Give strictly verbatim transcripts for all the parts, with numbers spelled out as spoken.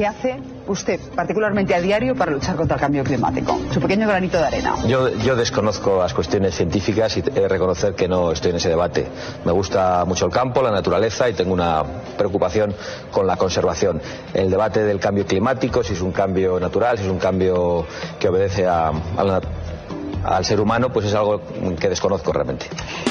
¿qué hace usted particularmente a diario para luchar contra el cambio climático? Su pequeño granito de arena. Yo, yo desconozco las cuestiones científicas y he de reconocer que no estoy en ese debate. Me gusta mucho el campo, la naturaleza y tengo una preocupación con la conservación. El debate del cambio climático, si es un cambio natural, si es un cambio que obedece a, a la, al ser humano, pues es algo que desconozco realmente.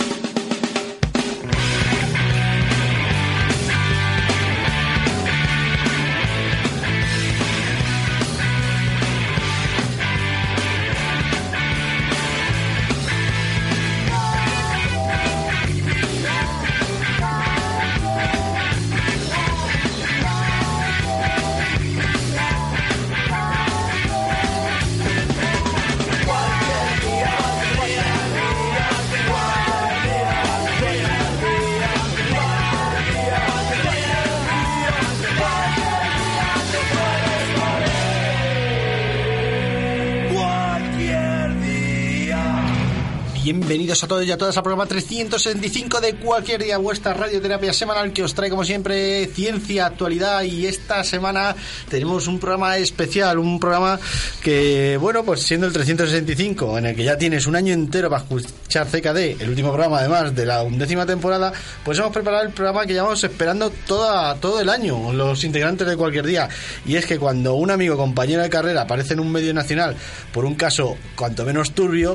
Bienvenidos a todos y a todas al programa trescientos setenta y cinco de Cualquier Día, vuestra radioterapia semanal que os trae como siempre ciencia, actualidad, y esta semana tenemos un programa especial, un programa que, bueno, pues siendo el trescientos sesenta y cinco, en el que ya tienes un año entero para escuchar C K D, el último programa además de la undécima temporada, pues hemos preparado el programa que llevamos esperando toda, todo el año, los integrantes de Cualquier Día, y es que cuando un amigo compañero de carrera aparece en un medio nacional por un caso cuanto menos turbio,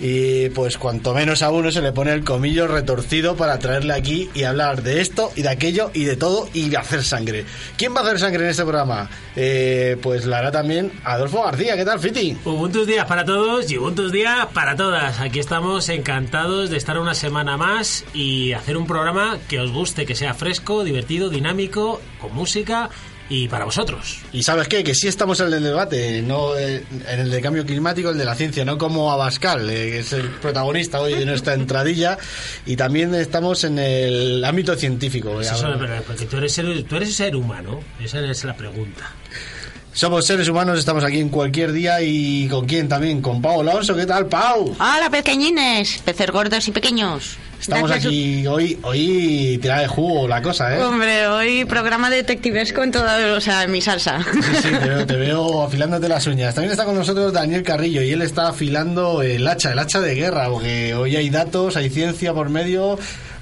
y pues cuanto menos a uno se le pone el comillo retorcido para traerle aquí y hablar de esto y de aquello y de todo y de hacer sangre. ¿Quién va a hacer sangre en este programa? Eh, pues la hará también Adolfo García. ¿Qué tal, Fiti? Ubuntus días para todos y Ubuntus días para todas. Aquí estamos encantados de estar una semana más y hacer un programa que os guste, que sea fresco, divertido, dinámico, con música y para vosotros. Y ¿sabes qué? Que sí estamos en el debate, no en el de cambio climático, el de la ciencia, no como Abascal, eh, que es el protagonista hoy de nuestra entradilla, y también estamos en el ámbito científico. Eso es verdad, porque tú eres, ser, tú eres ser humano, esa es la pregunta. Somos seres humanos, estamos aquí en Cualquier Día. ¿Y con quién también? Con Pau Alonso. ¿Qué tal, Pau? Hola, pequeñines, peces gordos y pequeños. Estamos aquí hoy, hoy tirada de jugo la cosa, ¿eh? Hombre, hoy programa detectivesco en toda, o sea, en mi salsa. Sí, sí, te veo, te veo afilándote las uñas. También está con nosotros Daniel Carrillo y él está afilando el hacha, el hacha de guerra, porque hoy hay datos, hay ciencia por medio,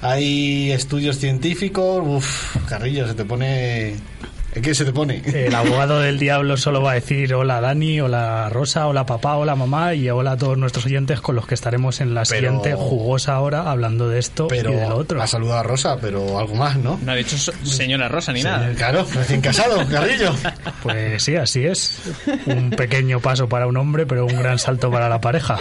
hay estudios científicos. Uf, Carrillo, se te pone... ¿Qué se te pone? El abogado del diablo solo va a decir hola Dani, hola Rosa, hola papá, hola mamá y hola a todos nuestros oyentes con los que estaremos en la pero, siguiente jugosa hora hablando de esto pero, y de lo otro. Ha saludado a Rosa, pero algo más, ¿no? No ha dicho señora Rosa ni sí, nada. Claro, recién casado, Carrillo. Pues sí, así es. Un pequeño paso para un hombre, pero un gran salto para la pareja.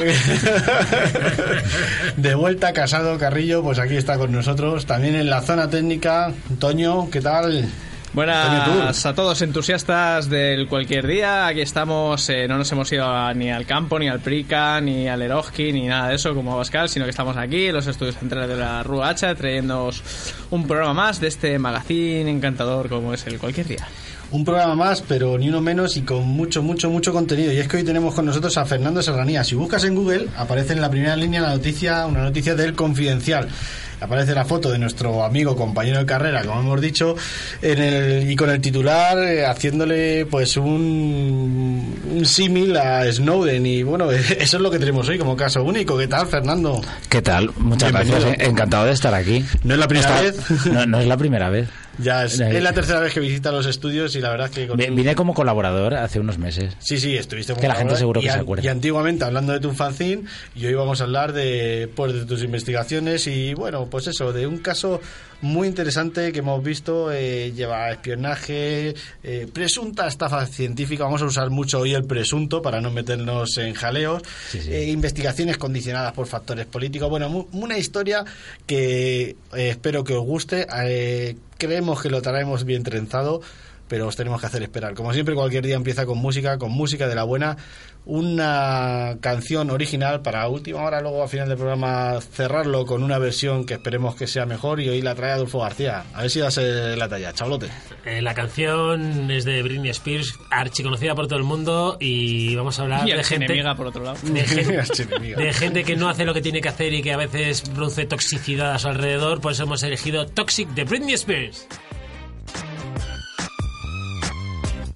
De vuelta casado, Carrillo, pues aquí está con nosotros. También en la zona técnica, Toño, ¿qué tal? Buenas a todos entusiastas del Cualquier Día. Aquí estamos, eh, no nos hemos ido a, ni al campo, ni al Prica, ni al Eroski, ni nada de eso como Abascal, sino que estamos aquí en los estudios centrales de la Rúa Hacha trayéndoos un programa más de este magazine encantador como es el Cualquier Día. Un programa más, pero ni uno menos y con mucho, mucho, mucho contenido. Y es que hoy tenemos con nosotros a Fernando Serranía. Si buscas en Google, aparece en la primera línea la noticia, una noticia del Confidencial. Aparece la foto de nuestro amigo, compañero de carrera, como hemos dicho, en el, y con el titular eh, haciéndole pues un, un símil a Snowden. Y bueno, eso es lo que tenemos hoy como caso único. ¿Qué tal, Fernando? ¿Qué tal? Muchas Bienvenido. Gracias. Encantado de estar aquí. ¿No es la primera Está, vez? No, no es la primera vez. Ya es, es la tercera vez que visita los estudios y la verdad es que... Con Vine como colaborador hace unos meses. Sí, sí, estuviste como que la gente seguro que y, se acuerda. Y antiguamente hablando de tu fanzine, y hoy vamos a hablar de, pues, de tus investigaciones y bueno, pues eso, de un caso muy interesante que hemos visto, eh, lleva espionaje, eh, presunta estafa científica, vamos a usar mucho hoy el presunto para no meternos en jaleos, sí, sí. Eh, investigaciones condicionadas por factores políticos, bueno, mu- una historia que eh, espero que os guste, eh, creemos que lo traemos bien trenzado, pero os tenemos que hacer esperar. Como siempre, Cualquier Día empieza con música, con música de la buena, una canción original para a última hora, luego al final del programa cerrarlo con una versión que esperemos que sea mejor, y hoy la trae Adolfo García. A ver si das la talla, chavalote. Eh, la canción es de Britney Spears, archiconocida por todo el mundo, y vamos a hablar y de gente... por otro lado. De gente, de gente que no hace lo que tiene que hacer y que a veces produce toxicidad a su alrededor, por eso hemos elegido Toxic de Britney Spears.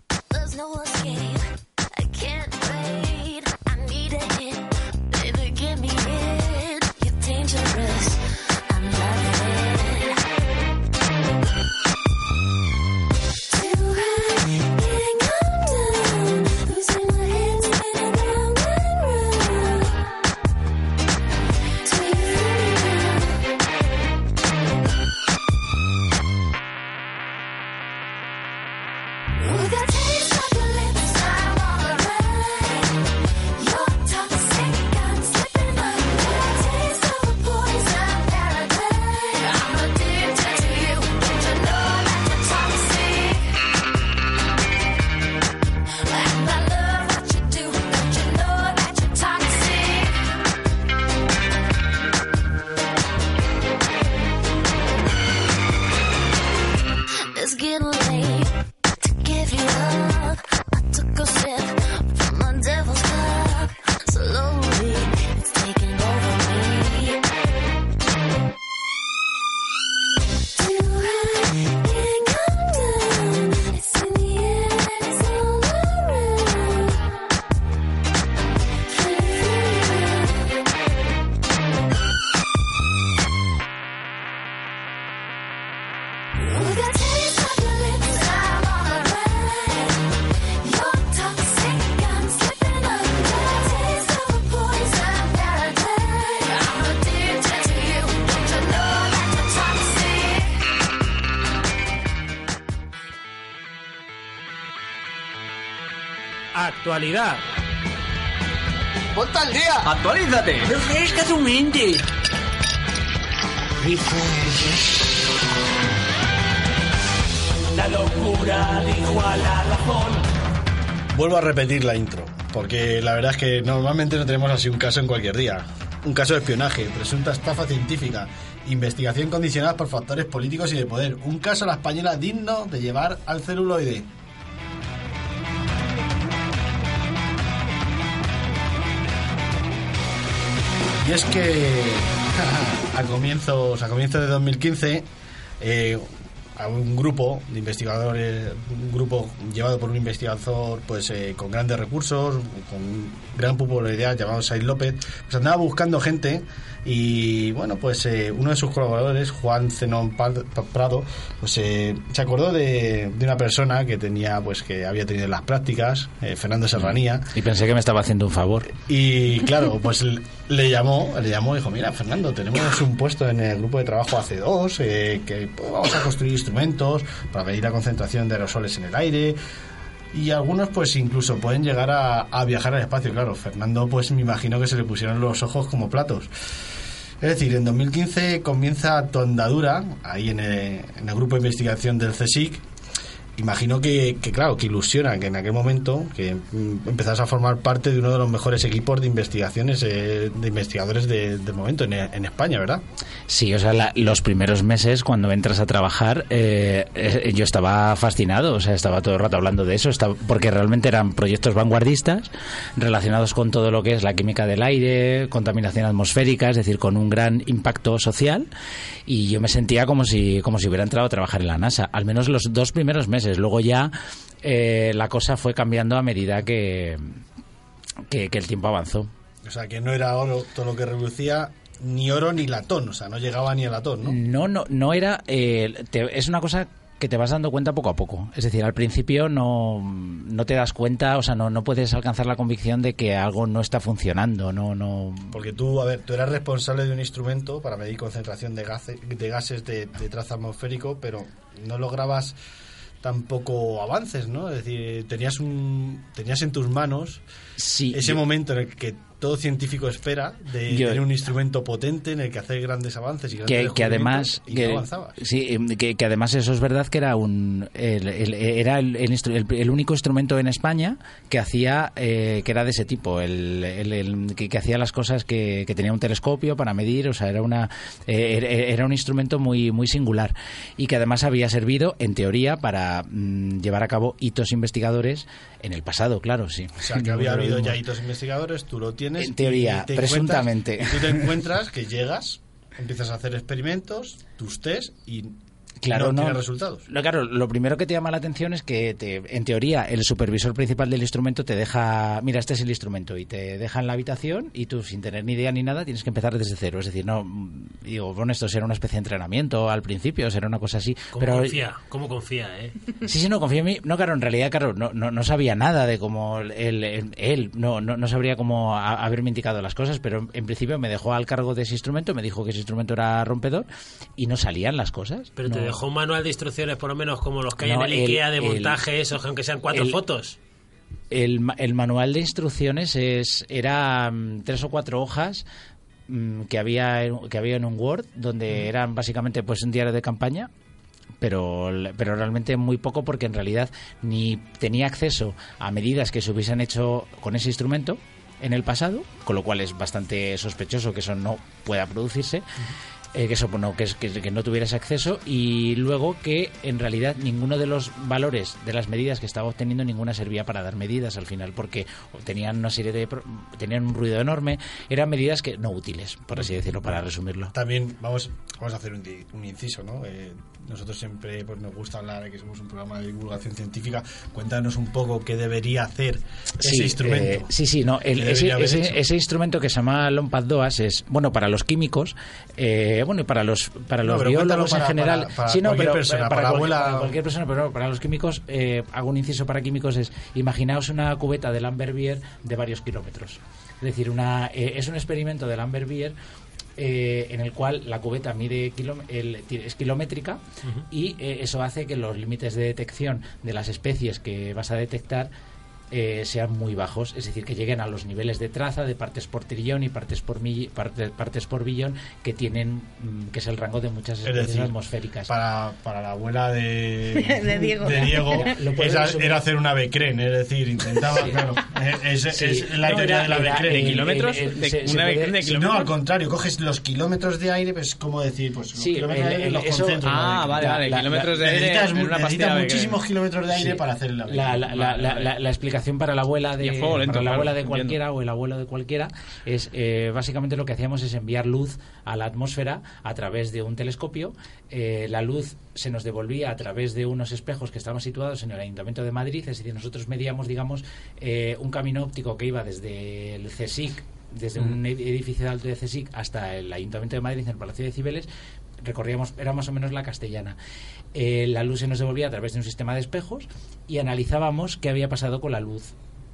Actualidad. ¡Ponte al día! ¡Actualízate! ¡Refresca tu mente! La locura dijo a la razón. Vuelvo a repetir la intro, porque la verdad es que normalmente no tenemos así un caso en cualquier día. Un caso de espionaje, presunta estafa científica, investigación condicionada por factores políticos y de poder. Un caso a la española digno de llevar al celuloide. Y es que a comienzos, a comienzos de dos mil quince, eh, a un grupo de investigadores, un grupo llevado por un investigador pues eh, con grandes recursos, con gran popularidad, llamado Saiz López, pues andaba buscando gente y bueno, pues eh, uno de sus colaboradores, Juan Zenón Prado, pues eh, se acordó de, de una persona que tenía, pues que había tenido las prácticas, eh, Fernando Serranía. Y pensé que me estaba haciendo un favor. Y claro, pues le llamó, le llamó y dijo, mira, Fernando, tenemos un puesto en el grupo de trabajo A C dos, eh, que pues, vamos a construir instrumentos para medir la concentración de aerosoles en el aire. Y algunos pues incluso pueden llegar a, a viajar al espacio. Claro, Fernando pues me imagino que se le pusieron los ojos como platos. Es decir, en dos mil quince comienza tu andadura ahí en el, en el grupo de investigación del CSIC. Imagino que, que, claro, que ilusiona que en aquel momento que mm, empezás a formar parte de uno de los mejores equipos de investigaciones, eh, de investigadores de, del momento en, en España, ¿verdad? Sí, o sea, la, los primeros meses cuando entras a trabajar, eh, eh, yo estaba fascinado, o sea, estaba todo el rato hablando de eso, estaba, porque realmente eran proyectos vanguardistas relacionados con todo lo que es la química del aire, contaminación atmosférica, es decir, con un gran impacto social, y yo me sentía como si, como si hubiera entrado a trabajar en la NASA, al menos los dos primeros meses. Luego ya eh, la cosa fue cambiando a medida que, que, que el tiempo avanzó. O sea, que no era oro todo lo que relucía, ni oro ni latón, o sea, no llegaba ni a latón, ¿no? No, no, no era... Eh, te, es una cosa que te vas dando cuenta poco a poco. Es decir, al principio no, no te das cuenta, o sea, no, no puedes alcanzar la convicción de que algo no está funcionando, no, no... Porque tú, a ver, tú eras responsable de un instrumento para medir concentración de, gases, de gases de, de trazo atmosférico, pero no lograbas tampoco avances, ¿no? Es decir, tenías un tenías en tus manos sí, ese yo, momento en el que todo científico espera de yo, tener un instrumento potente en el que hacer grandes avances y grandes que, que además y que, no avanzabas. Sí, que, que además eso es verdad que era un el, el, era el, el, el, el único instrumento en España que hacía eh, que era de ese tipo, el, el, el que, que hacía las cosas que, que tenía un telescopio para medir, o sea, era una eh, era un instrumento muy muy singular y que además había servido en teoría para mm, llevar a cabo hitos investigadores en el pasado, claro, sí. O sea, que había habido ya hitos investigadores, tú lo tienes. En teoría, y presuntamente. Y tú te encuentras que llegas, empiezas a hacer experimentos, tus test y Claro, no, no tiene resultados. Lo, claro, lo primero que te llama la atención es que, te, en teoría, el supervisor principal del instrumento te deja, mira, este es el instrumento, y te deja en la habitación y tú, sin tener ni idea ni nada, tienes que empezar desde cero. Es decir, no, digo, bueno, esto será una especie de entrenamiento al principio, será una cosa así. ¿Cómo pero confía? ¿Cómo confía, eh? Sí, sí, no, confía en mí. No, claro, en realidad, claro, no, no, no sabía nada de cómo él, él, él no, no, no sabría cómo a, haberme indicado las cosas, pero en principio me dejó al cargo de ese instrumento, me dijo que ese instrumento era rompedor y no salían las cosas. Pero no. te dejó un manual de instrucciones, por lo menos como los que hay No, en el, el- IKEA de montaje, el- esos, aunque sean cuatro el- fotos. El, ma- el manual de instrucciones es era mm, tres o cuatro hojas mm, que había en- que había en un Word, donde eran básicamente pues un diario de campaña, pero pero realmente muy poco, porque en realidad ni tenía acceso a medidas que se hubiesen hecho con ese instrumento en el pasado, con lo cual es bastante sospechoso que eso no pueda producirse. Eh, que eso no, que, es- que, que no tuvieras acceso, y luego que en realidad ninguno de los valores de las medidas que estaba obteniendo, ninguna servía para dar medidas al final, porque tenían una serie de pro- tenían un ruido enorme, eran medidas que no útiles, por así decirlo, para resumirlo. También vamos, vamos a hacer un, di- un inciso, ¿no? Eh, nosotros siempre pues, nos gusta hablar de que somos un programa de divulgación científica. Cuéntanos un poco qué debería hacer ese Sí, instrumento. eh, sí, sí, no, el- ¿Qué ese, debería haber ese- hecho? ese instrumento que se llama Lompad Doas es, bueno, para los químicos, eh, bueno, y para los para No, los pero biólogos cuéntalo en para- general. para- para Sí, no, cualquier pero persona, para, para cual- abuela- para cualquier persona, pero para los químicos, eh, hago un inciso para químicos, es, imaginaos una cubeta de Lambert Beer de varios kilómetros. Es decir, una eh, es un experimento de Lambert Beer eh, en el cual la cubeta mide kilom- el- es kilométrica, y eh, eso hace que los límites de detección de las especies que vas a detectar eh, sean muy bajos, es decir, que lleguen a los niveles de traza de partes por trillón y partes por mi- parte- partes por billón que tienen, mm, que es el rango de muchas Es especies decir, atmosféricas. Para, para la abuela de, De Diego. de Diego, Lo puedes esa- resumir. era hacer una Becren, es decir, intentaba, claro, es, es- Sí. es la No, teoría era- de la era- Becren. el- kilómetros? el- el- De- se- se una puede- Becren de Si kilómetros. no, al contrario, coges los kilómetros de aire, pues como decir, pues los Sí, kilómetros de el- aire el- los eso- concentro en la Ah, Becren. vale, vale, La- la- kilómetros de Necesitas, aire en una necesitas pastilla de muchísimos Becren. kilómetros de aire Sí. para hacer la Becren. La, la, la, Vale, la, vale. la- la explicación para la abuela de, Y a fuego lento, para la claro, abuela de entiendo. cualquiera o el abuelo de cualquiera es eh, básicamente lo que hacíamos es enviar luz a la atmósfera a través de un telescopio. Eh, la luz se nos devolvía a través de unos espejos que estaban situados en el Ayuntamiento de Madrid, es decir, nosotros medíamos, digamos, eh, un camino óptico que iba desde el CSIC, desde un edificio de alto de CSIC hasta el Ayuntamiento de Madrid, en el Palacio de Cibeles. Recorríamos, era más o menos la Castellana. Eh, la luz se nos devolvía a través de un sistema de espejos y analizábamos qué había pasado con la luz.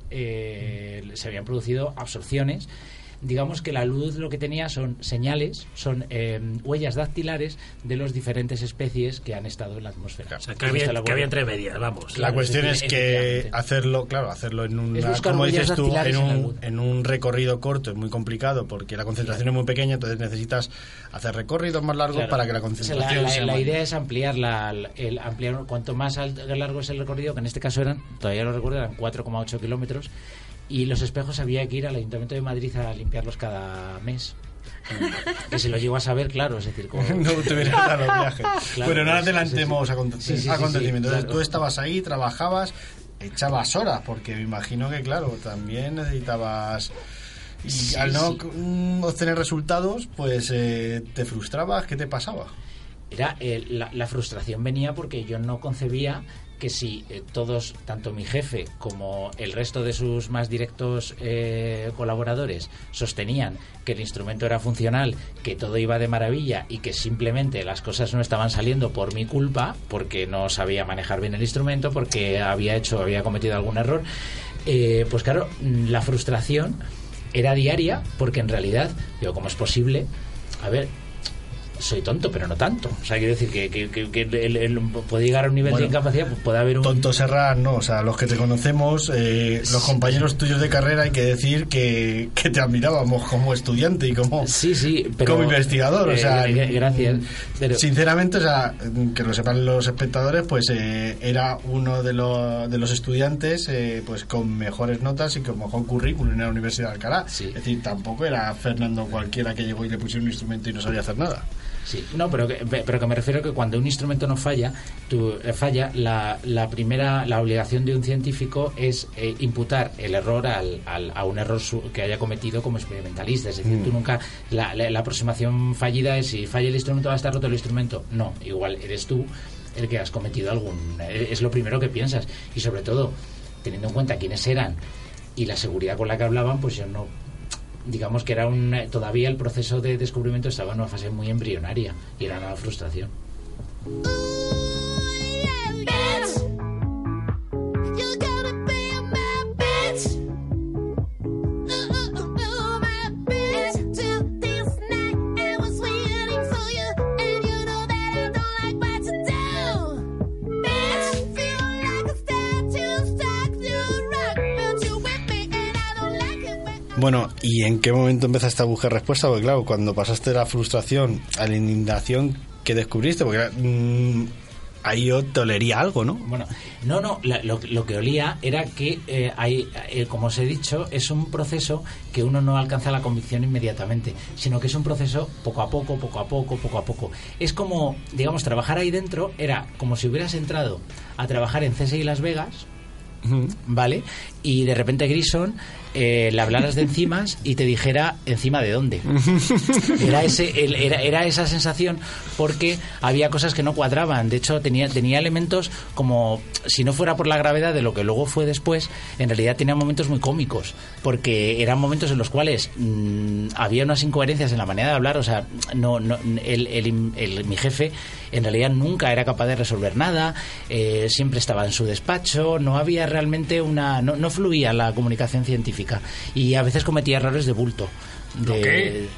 Eh, se habían producido absorciones. Digamos que la luz lo que tenía son señales, son eh, huellas dactilares de las diferentes especies que han estado en la atmósfera. O sea, que Ahí había, está la que había huella. entre medias, vamos. La Claro, cuestión es es decir, que efectivamente. hacerlo, claro, hacerlo en Es una, buscar como huellas dices tú, dactilares en en la un, luz. en un recorrido corto es muy complicado porque la concentración es muy pequeña, entonces necesitas hacer recorridos más largos Claro. para que la O sea, concentración la, la- sea la mayor. idea es ampliar la, el ampliar cuanto más alto, largo es el recorrido, que en este caso eran, todavía lo recuerdo, eran cuatro coma ocho kilómetros, y los espejos había que ir al Ayuntamiento de Madrid a limpiarlos cada mes. Que si lo llego a saber, claro, es decir, como... No te hubieras dado los viajes. Claro, Pero no sí, adelantemos sí, sí. aconte- Sí, sí, sí, acontecimientos. sí, Entonces claro. tú estabas ahí, trabajabas, echabas horas, porque me imagino que, claro, también necesitabas... Y Sí, al no sí. mm, obtener resultados, pues eh, te frustrabas. ¿Qué te pasaba? Era eh, la, la frustración venía porque yo no concebía que si eh, todos, tanto mi jefe como el resto de sus más directos eh, colaboradores, sostenían que el instrumento era funcional, que todo iba de maravilla y que simplemente las cosas no estaban saliendo por mi culpa, porque no sabía manejar bien el instrumento, porque había hecho, había cometido algún error, eh, pues claro, la frustración era diaria, porque en realidad, digo, ¿cómo es posible? A ver, soy tonto, pero no tanto. O sea, quiero decir que, que, que, que el- el- puede llegar a un nivel Bueno, de incapacidad, pues puede haber un... Tonto Serrat, no, o sea, los que te conocemos, eh, los compañeros tuyos de carrera, hay que decir que, que te admirábamos como estudiante y como, Sí, sí, pero... como investigador, o eh, sea, gra- gracias. Pero, sinceramente, o sea, que lo sepan los espectadores, pues eh, era uno de los, de los estudiantes eh, pues con mejores notas y con mejor currículum en la Universidad de Alcalá. Sí. Es decir, tampoco era Fernando cualquiera que llegó y le pusieron un instrumento y no sabía hacer nada. Sí, no, pero que, pero que me refiero que cuando un instrumento no falla, tú, eh, falla la, la primera, la obligación de un científico es eh, imputar el error al, al, a un error su, que haya cometido como experimentalista. Es decir, mm. tú nunca, la, la, la aproximación fallida es si falla el instrumento va a estar roto el instrumento. No, igual eres tú el que has cometido algún, es lo primero que piensas. Y sobre todo, teniendo en cuenta quiénes eran y la seguridad con la que hablaban, pues yo no... digamos que era un todavía el proceso de descubrimiento estaba en una fase muy embrionaria y era una frustración. Bueno, ¿y en qué momento empezaste a buscar respuesta? Porque claro, cuando pasaste de la frustración a la indignación, ¿qué descubriste? Porque mmm, ahí te olería algo, ¿no? Bueno, no, no, la, lo, lo que olía era que, eh, hay, eh, como os he dicho, es un proceso que uno no alcanza la convicción inmediatamente, sino que es un proceso poco a poco, poco a poco, poco a poco. Es como, digamos, trabajar ahí dentro era como si hubieras entrado a trabajar en C S I Las Vegas, uh-huh. ¿vale? Y de repente Grison eh, le hablaras de enzimas y te dijera encima de dónde. Era ese el, era, era esa sensación, porque había cosas que no cuadraban. De hecho, tenía, tenía elementos como, si no fuera por la gravedad de lo que luego fue después, en realidad tenía momentos muy cómicos, porque eran momentos en los cuales mmm, había unas incoherencias en la manera de hablar. O sea, no, no el, el, el, mi jefe en realidad nunca era capaz de resolver nada, eh, siempre estaba en su despacho, no había realmente una... no, no fluía la comunicación científica y a veces cometía errores de bulto. De,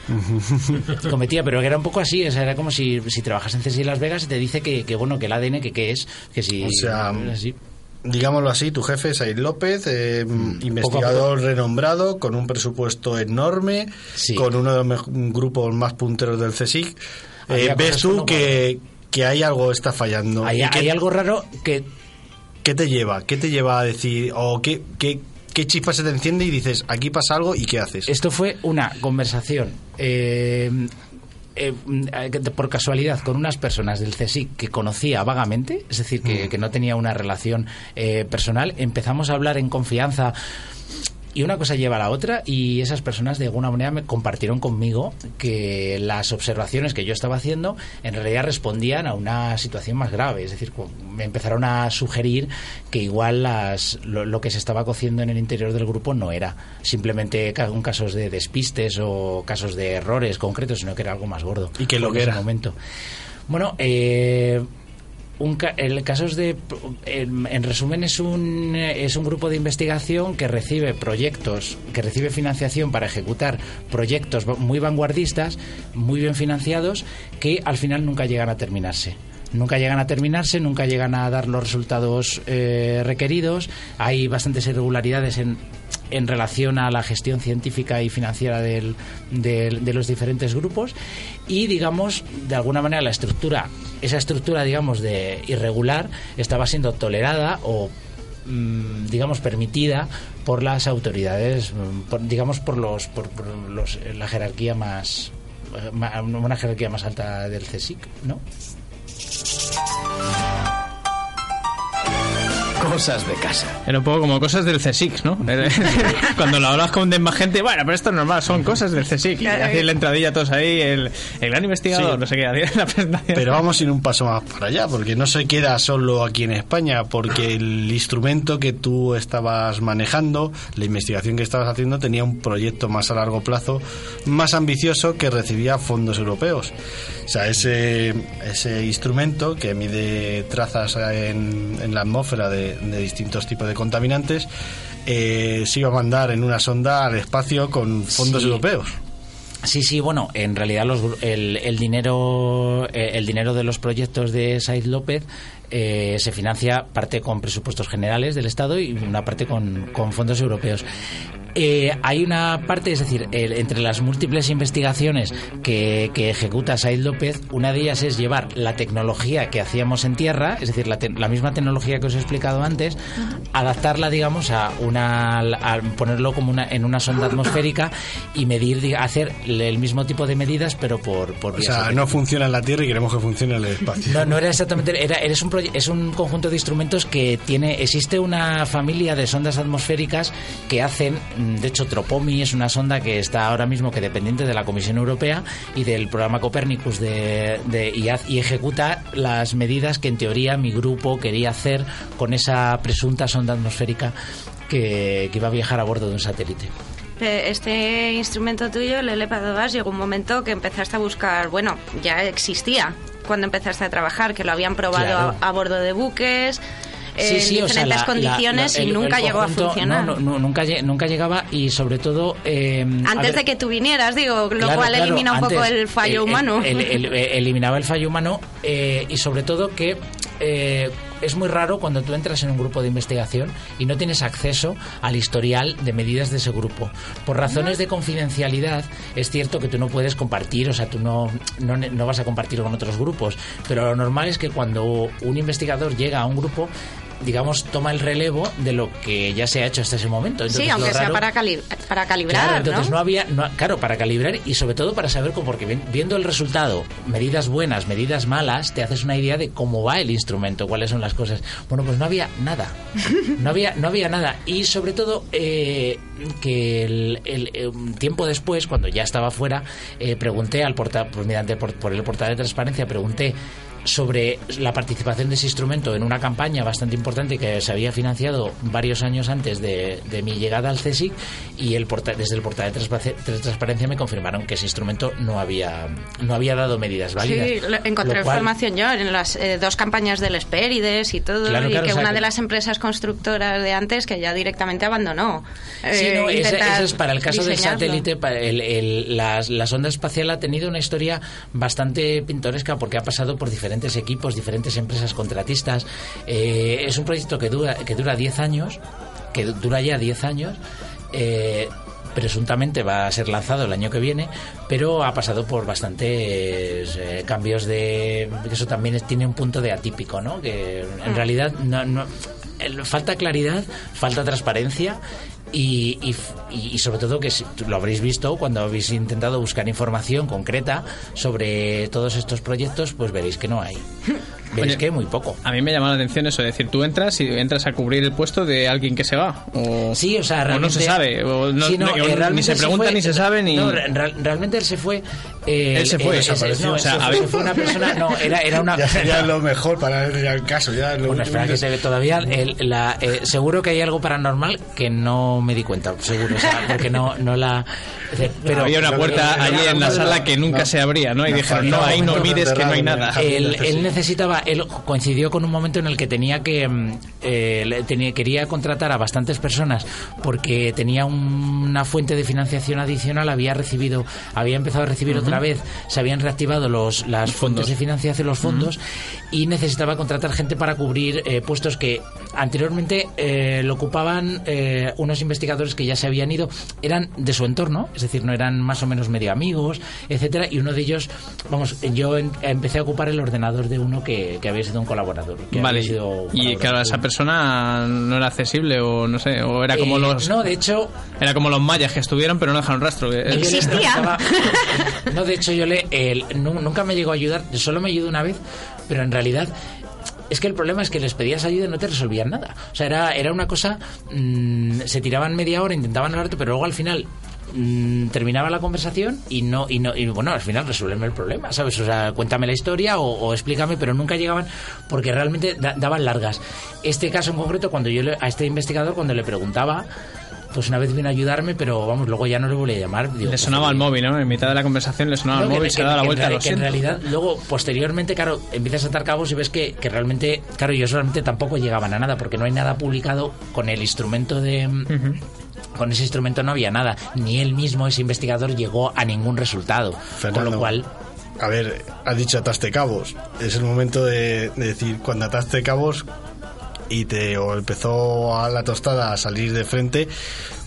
cometía, pero que era un poco así, o sea, era como si, si trabajas en C S I Las Vegas y te dice que, que bueno, que el A D N, que qué es, que si... O sea, así. Digámoslo así, tu jefe es Said López, eh, mm, investigador renombrado, con un presupuesto enorme, sí. con uno de los grupos más punteros del C S I C. Eh, ves tú no que, que hay algo está fallando. Hay, que, hay algo raro que... ¿Qué te lleva? ¿Qué te lleva a decir? ¿O qué, qué, qué chispa se te enciende y dices, aquí pasa algo y qué haces? Esto fue una conversación... Eh, Eh, por casualidad con unas personas del C S I C que conocía vagamente, es decir, que, mm. que no tenía una relación eh, personal. Empezamos a hablar en confianza y una cosa lleva a la otra, y esas personas de alguna manera me compartieron conmigo que las observaciones que yo estaba haciendo en realidad respondían a una situación más grave. Es decir, me empezaron a sugerir que igual las, lo, lo que se estaba cociendo en el interior del grupo no era simplemente un casos de despistes o casos de errores concretos, sino que era algo más gordo. ¿Y qué lo que era? Momento. Bueno, eh... Un, el caso es de, en, en resumen, es un es un grupo de investigación que recibe proyectos, que recibe financiación para ejecutar proyectos muy vanguardistas, muy bien financiados, que al final nunca llegan a terminarse. Nunca llegan a terminarse, nunca llegan a dar los resultados eh, requeridos. Hay bastantes irregularidades en, en relación a la gestión científica y financiera del, del, de los diferentes grupos, y, digamos, de alguna manera la estructura, esa estructura, digamos, de irregular estaba siendo tolerada o, mmm, digamos, permitida por las autoridades, por, digamos, por los, por, por los la jerarquía más, una jerarquía más alta del C S I C, ¿no? Cosas de casa. Era un poco como cosas del C S I C, ¿no? Cuando lo hablas con más gente, bueno, pero esto es normal, son cosas del C S I C. Y hacían la entradilla todos ahí, el, el gran investigador, sí. no sé qué, hacían la presentación. Pero vamos a ir un paso más para allá, porque no se queda solo aquí en España, porque el instrumento que tú estabas manejando, la investigación que estabas haciendo, tenía un proyecto más a largo plazo, más ambicioso, que recibía fondos europeos. O sea, ese, ese instrumento que mide trazas en, en la atmósfera de, de distintos tipos de contaminantes, eh, se iba a mandar en una sonda al espacio con fondos sí. europeos. Sí, sí, bueno, en realidad los, el, el dinero el dinero de los proyectos de Said López eh, se financia parte con presupuestos generales del Estado y una parte con, con fondos europeos. Eh, hay una parte, es decir, el, entre las múltiples investigaciones que, que ejecuta Said López, una de ellas es llevar la tecnología que hacíamos en tierra, es decir, la, te, la misma tecnología que os he explicado antes, uh-huh. adaptarla, digamos, a una, a ponerlo como una en una sonda atmosférica y medir, hacer el mismo tipo de medidas, pero por, por o sea, no funciona en la Tierra y queremos que funcione en el espacio. No, no era exactamente, era, es un proye- es un conjunto de instrumentos que tiene, existe una familia de sondas atmosféricas que hacen, de hecho, Tropomi es una sonda que está ahora mismo que dependiente de la Comisión Europea y del programa Copernicus de, de y, haz, y ejecuta las medidas que en teoría mi grupo quería hacer con esa presunta sonda atmosférica que, que iba a viajar a bordo de un satélite. Este instrumento tuyo, el L P A dos, llegó un momento que empezaste a buscar, bueno, ya existía cuando empezaste a trabajar, que lo habían probado claro. a, a bordo de buques, sí, en sí, diferentes o sea, la, condiciones la, la, el, y nunca el llegó conjunto, a funcionar. No, no, nunca, nunca llegaba y sobre todo... Eh, antes ver, de que tú vinieras, digo, lo claro, cual claro, elimina un antes, poco el fallo el, humano. El, el, el, eliminaba el fallo humano eh, y sobre todo que... Eh, es muy raro cuando tú entras en un grupo de investigación y no tienes acceso al historial de medidas de ese grupo. Por razones de confidencialidad, es cierto que tú no puedes compartir, o sea, tú no, no, no vas a compartir con otros grupos, pero lo normal es que cuando un investigador llega a un grupo, digamos, toma el relevo de lo que ya se ha hecho hasta ese momento. Entonces, sí, aunque raro, sea para, cali- para calibrar, claro, entonces ¿no? no había, no, claro, para calibrar y sobre todo para saber cómo, porque viendo el resultado, medidas buenas, medidas malas, te haces una idea de cómo va el instrumento, cuáles son las cosas. Bueno, pues no había nada, no había, no había nada y sobre todo eh, que el, el, el, un tiempo después, cuando ya estaba fuera, eh, pregunté al portal, pues mediante por, por el portal de transparencia, pregunté sobre la participación de ese instrumento en una campaña bastante importante que se había financiado varios años antes de, de mi llegada al CSIC y el portal, desde el portal de transparencia me confirmaron que ese instrumento no había no había dado medidas válidas. Sí, encontré cual, información yo en las eh, dos campañas del Hespérides y todo, claro, y claro, que o sea, una que, de las empresas constructoras de antes que ya directamente abandonó. Eh, sí, no, ese, ese es para el caso del satélite, para el, el, la, la sonda espacial ha tenido una historia bastante pintoresca porque ha pasado por diferentes equipos, diferentes empresas contratistas. Eh, es un proyecto que dura que dura diez años, que dura ya diez años. Eh, presuntamente va a ser lanzado el año que viene, pero ha pasado por bastantes eh, cambios de... Eso también tiene un punto de atípico, ¿no? Que en realidad no, no, falta claridad, falta transparencia. Y, y, y sobre todo que lo habréis visto cuando habéis intentado buscar información concreta sobre todos estos proyectos, pues veréis que no hay. Veréis Oye, que muy poco. A mí me llama la atención eso, es decir, tú entras y entras a cubrir el puesto de alguien que se va. O, sí, o sea, realmente, o no se sabe, o no, sí, no, no, eh, ni se pregunta se fue, ni se sabe ni... No, real, realmente él se fue... Eh, él se fue, eh, desapareció. No, o sea, se, a fue, ver. fue una persona... No, era, era una... Ya sería lo mejor para el caso. Ya lo bueno, espera, que te, todavía... El, la, eh, seguro que hay algo paranormal que no me di cuenta, seguro, o sea, porque no, no la... Pero había una puerta allí en la sala que nunca no, se abría, ¿no? Y no, dijeron, no, ahí no mires que no hay nada. Él, él necesitaba... Él coincidió con un momento en el que tenía que... Eh, tenía, quería contratar a bastantes personas porque tenía un, una fuente de financiación adicional, había recibido... Había empezado a recibir uh-huh. otra vez, se habían reactivado los, las fuentes de financiación, los fondos, uh-huh. y necesitaba contratar gente para cubrir eh, puestos que anteriormente eh, lo ocupaban eh, unos investigadores que ya se habían ido, eran de su entorno, es decir, no eran más o menos medio amigos, etcétera, y uno de ellos, vamos, yo en, empecé a ocupar el ordenador de uno que, que había sido un colaborador. Que vale, había sido y claro, esa persona no era accesible o no sé, o era como eh, los... No, de hecho... Era como los mayas que estuvieron pero no dejaron rastro. ¿Existía? No, de hecho yo le... El, nunca me llegó a ayudar, solo me ayudó una vez, pero en realidad... Es que el problema es que les pedías ayuda y no te resolvían nada. O sea, era, era una cosa... Mmm, se tiraban media hora, intentaban hablarte, pero luego al final... Mm, terminaba la conversación y no y no y bueno, al final resuélveme el problema, ¿sabes? O sea, cuéntame la historia o, o explícame, pero nunca llegaban porque realmente da, daban largas. Este caso en concreto, cuando yo le, a este investigador, cuando le preguntaba, pues una vez vino a ayudarme, pero vamos, luego ya no le volví a llamar. Digo, le sonaba pues, el móvil, ¿no? En mitad de la conversación le sonaba no, el móvil, que, se daba la vuelta. En, lo que en realidad, luego, posteriormente, claro, empiezas a atar cabos y ves que, que realmente, claro, ellos realmente tampoco llegaban a nada, porque no hay nada publicado con el instrumento de... Uh-huh. Con ese instrumento no había nada, ni él mismo, ese investigador, llegó a ningún resultado. Fernando, con lo cual... A ver, has dicho ataste cabos. Es el momento de, de decir, cuando ataste cabos y te o empezó a la tostada a salir de frente,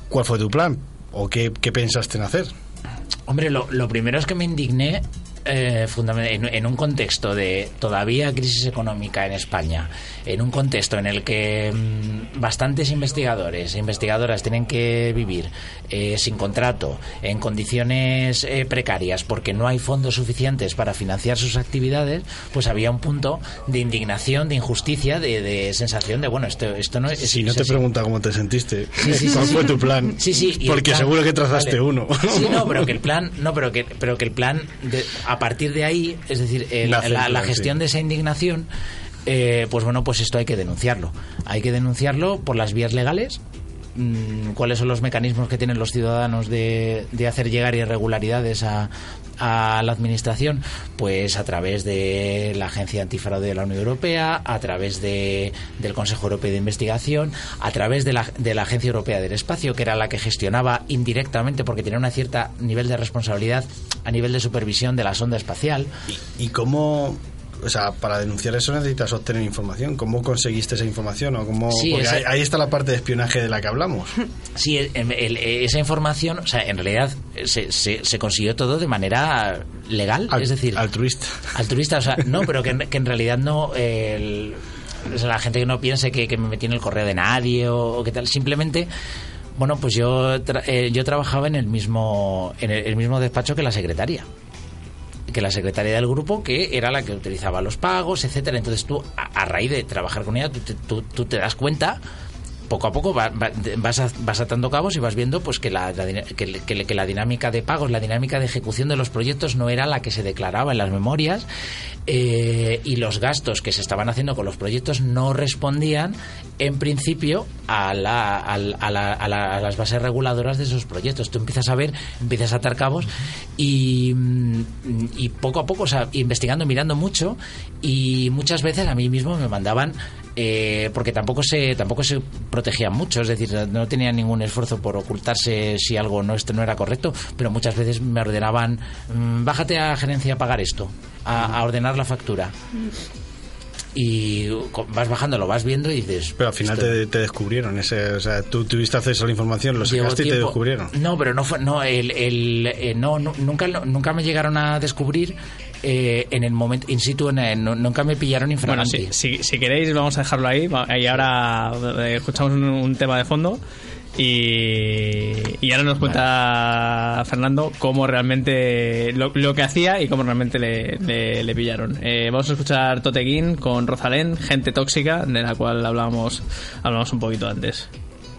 ¿Cuál fue tu plan? ¿O qué, qué pensaste en hacer? Hombre, lo, lo primero es que me indigné eh, en, en un contexto de todavía crisis económica en España, en un contexto en el que mmm, bastantes investigadores e investigadoras tienen que vivir eh, sin contrato, en condiciones eh, precarias, porque no hay fondos suficientes para financiar sus actividades, pues había un punto de indignación, de injusticia, de, de sensación de, bueno, esto, esto no es... Si no te así. Pregunta cómo te sentiste, sí, sí, ¿cuál sí, fue sí. tu plan? Sí, sí. Porque plan, seguro que trazaste vale. uno. Sí, no, pero que el plan, no, pero que, pero que el plan, de, a partir de ahí, es decir, el, la, la, la gestión sí. de esa indignación, eh, pues bueno, pues esto hay que denunciarlo. Hay que denunciarlo por las vías legales. ¿Cuáles son los mecanismos que tienen los ciudadanos de, de hacer llegar irregularidades a, a la administración? Pues a través de la Agencia Antifraude de la Unión Europea, a través de, del Consejo Europeo de Investigación, a través de la, de la Agencia Europea del Espacio, que era la que gestionaba indirectamente, porque tenía un cierto nivel de responsabilidad a nivel de supervisión de la sonda espacial. ¿Y, y cómo...? O sea, para denunciar eso necesitas obtener información. ¿Cómo conseguiste esa información? ¿O cómo? Sí, Porque esa... ahí, ahí está la parte de espionaje de la que hablamos. Sí, el, el, esa información, o sea, en realidad se, se, se consiguió todo de manera legal, Al, es decir... Altruista. Altruista, o sea, no, pero que, que en realidad no... El, o sea, la gente que no piense que, que me metí en el correo de nadie o, o qué tal, simplemente... Bueno, pues yo tra eh, yo trabajaba en el mismo en el, el mismo despacho que la secretaria. que la secretaria del grupo, que era la que utilizaba los pagos, etcétera. Entonces tú, a, a raíz de trabajar con ella, tú te, tú, tú te das cuenta, poco a poco va, va, vas, a, vas atando cabos y vas viendo pues que la, la, que, que, que la dinámica de pagos, la dinámica de ejecución de los proyectos no era la que se declaraba en las memorias, eh, y los gastos que se estaban haciendo con los proyectos no respondían en principio a, la, a, la, a, la, a, la, a las bases reguladoras de esos proyectos. Tú empiezas a ver, empiezas a atar cabos y, y poco a poco, o sea, investigando, mirando mucho, y muchas veces a mí mismo me mandaban eh, porque tampoco se tampoco se protegían mucho, es decir, no tenían ningún esfuerzo por ocultarse si algo no, esto no era correcto, pero muchas veces me ordenaban, bájate a gerencia a pagar esto, a, a ordenar la factura. Y vas bajando, lo vas viendo y dices... Pero al final esto... te, te descubrieron ese, o sea, tú tuviste acceso a la información, lo sacaste y te descubrieron. No, pero no fue, no, el, el, eh, no, no, nunca, nunca me llegaron a descubrir eh, en el momento in situ, en el, no, nunca me pillaron infragante. Bueno, si, si, si queréis vamos a dejarlo ahí, y ahora escuchamos un, un tema de fondo. Y, y ahora nos cuenta vale. Fernando cómo realmente lo, lo que hacía y cómo realmente le, le, le pillaron. Eh, vamos a escuchar Toteguín con Rosalén, Gente Tóxica, de la cual hablábamos, hablábamos un poquito antes.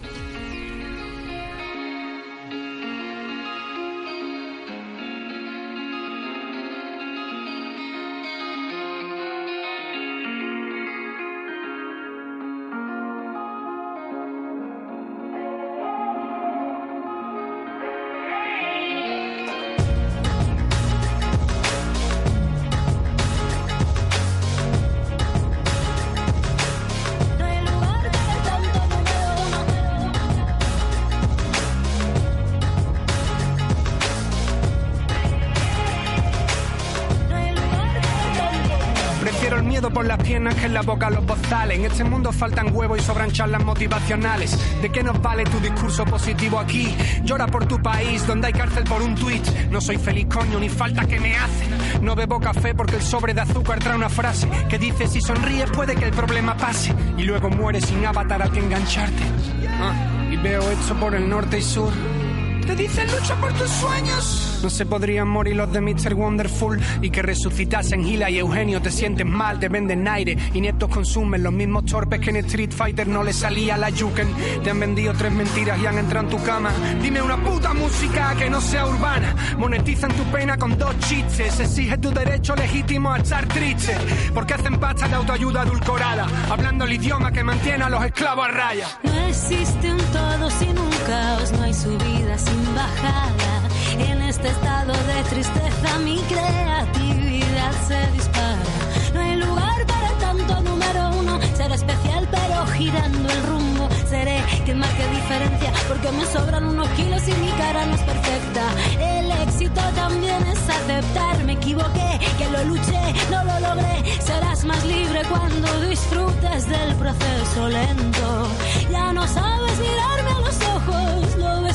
Que en la boca los bozales. En este mundo faltan huevos y sobran charlas motivacionales. ¿De qué nos vale tu discurso positivo aquí? Llora por tu país donde hay cárcel por un tweet. No soy feliz, coño, ni falta que me hacen. No bebo café porque el sobre de azúcar trae una frase que dice: si sonríes puede que el problema pase. Y luego mueres sin avatar al que engancharte. Ah, y veo esto por el norte y sur. Te dicen lucha por tus sueños. No se podrían morir los de mister Wonderful y que resucitasen Gila y Eugenio. Te sientes mal, te venden aire. Ineptos consumen los mismos torpes que en Street Fighter no le salía la Yuken. Te han vendido tres mentiras y han entrado en tu cama. Dime una puta música que no sea urbana. Monetizan tu pena con dos chistes. Exige tu derecho legítimo a estar triste. Porque hacen pasta de autoayuda adulcorada, hablando el idioma que mantiene a los esclavos a raya. No existe un todo sin un caos. No hay subida sin bajada. En este estado de tristeza mi creatividad se dispara. No hay lugar para tanto número uno. Seré especial pero girando el rumbo. Seré quien marque diferencia porque me sobran unos kilos y mi cara no es perfecta. El éxito también es aceptar. Me equivoqué, que lo luché, no lo logré. Serás más libre cuando disfrutes del proceso lento. Ya no sabes mirarme a los ojos, lo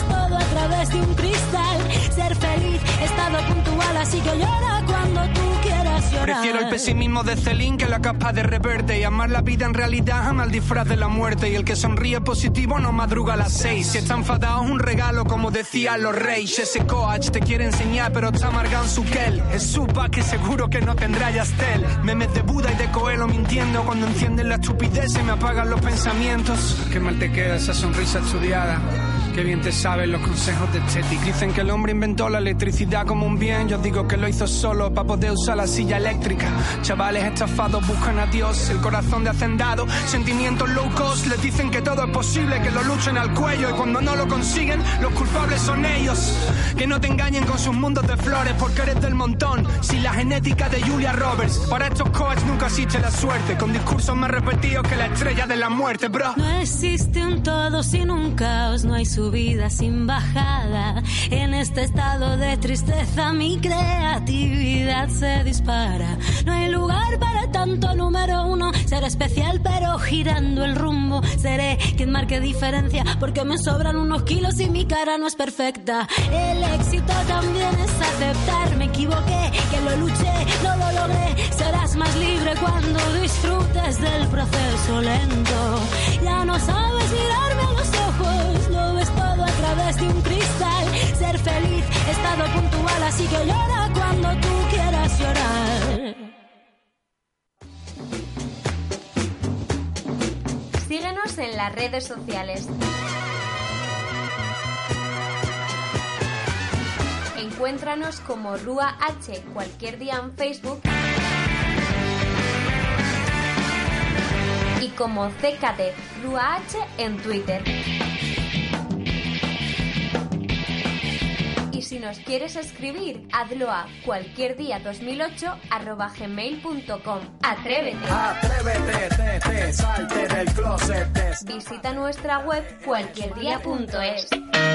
llorar. Prefiero el pesimismo de Celine que la capa de Reverte. Y amar la vida en realidad ama el disfraz de la muerte. Y el que sonríe positivo no madruga a las seis. Si está enfadado es un regalo, como decían los reyes. Ese coach te quiere enseñar pero está amargado en su kel. Es su pa que seguro que no tendrá Yastel. Memes de Buda y de Coelho mintiendo. Cuando encienden la estupidez se me apagan los pensamientos. Qué mal te queda esa sonrisa estudiada. Qué bien te saben los consejos de estética. Dicen que el hombre inventó la electricidad como un bien. Yo digo que lo hizo solo para poder usar la silla eléctrica. Chavales estafados buscan a Dios, el corazón de hacendado, sentimientos low cost. Les dicen que todo es posible, que lo luchen al cuello. Y cuando no lo consiguen, los culpables son ellos. Que no te engañen con sus mundos de flores porque eres del montón. Si la genética de Julia Roberts. Para estos coaches nunca existe la suerte. Con discursos más repetidos que la estrella de la muerte, bro. No existe un todo sin un caos. No hay subida sin bajada. En este estado de tristeza mi creatividad se dispara. No hay lugar para tanto número uno. Seré especial pero girando el rumbo. Seré quien marque diferencia porque me sobran unos kilos y mi cara no es perfecta. El éxito también es aceptar. Me equivoqué, que lo luché, no lo logré. Serás más libre cuando disfrutes del proceso lento. Ya no sabes mirarme a los ojos. Lo ves todo a través de un cristal. Ser feliz, estado puntual, así que llora cuando tú quieras llorar. Síguenos en las redes sociales. Encuéntranos como Rúa H cualquier día en Facebook y como C K D Rúa H en Twitter. Y si nos quieres escribir, hazlo a cualquier día dos mil ocho arroba gmail punto com. ¡Atrévete! Atrévete, te, te, salte del closet. Te... Visita nuestra web cualquier día punto es.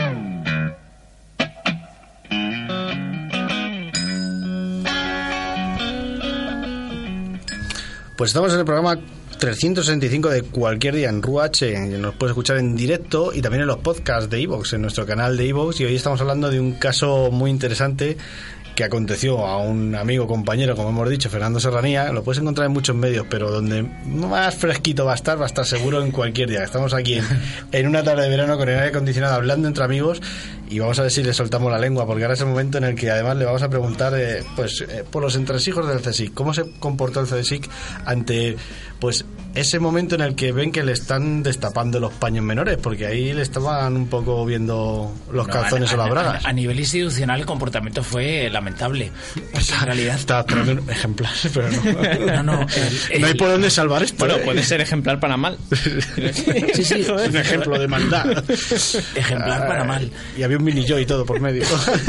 Pues estamos en el programa trescientos sesenta y cinco de Cualquier Día en Rúa H. Nos puedes escuchar en directo y también en los podcasts de iVoox, en nuestro canal de iVoox. Y hoy estamos hablando de un caso muy interesante que aconteció a un amigo, compañero, como hemos dicho, Fernando Serranía. Lo puedes encontrar en muchos medios, pero donde más fresquito va a estar, va a estar seguro en Cualquier Día. Estamos aquí en, en una tarde de verano con el aire acondicionado hablando entre amigos y vamos a ver si le soltamos la lengua, porque ahora es el momento en el que además le vamos a preguntar eh, pues eh, por los entresijos del CSIC. ¿Cómo se comportó el CSIC ante pues ese momento en el que ven que le están destapando los paños menores? Porque ahí le estaban un poco viendo los no, calzones a, o las bragas. A, a nivel institucional el comportamiento fue lamentable. Pues, en realidad estaba trayendo ejemplares, pero no. No, no, el, el, no hay por dónde salvar esto. Bueno, ¿eh? puede ser ejemplar para mal. Sí, sí, es un ejemplo de maldad. Ejemplar para mal. Y había un mini yo y todo por medio.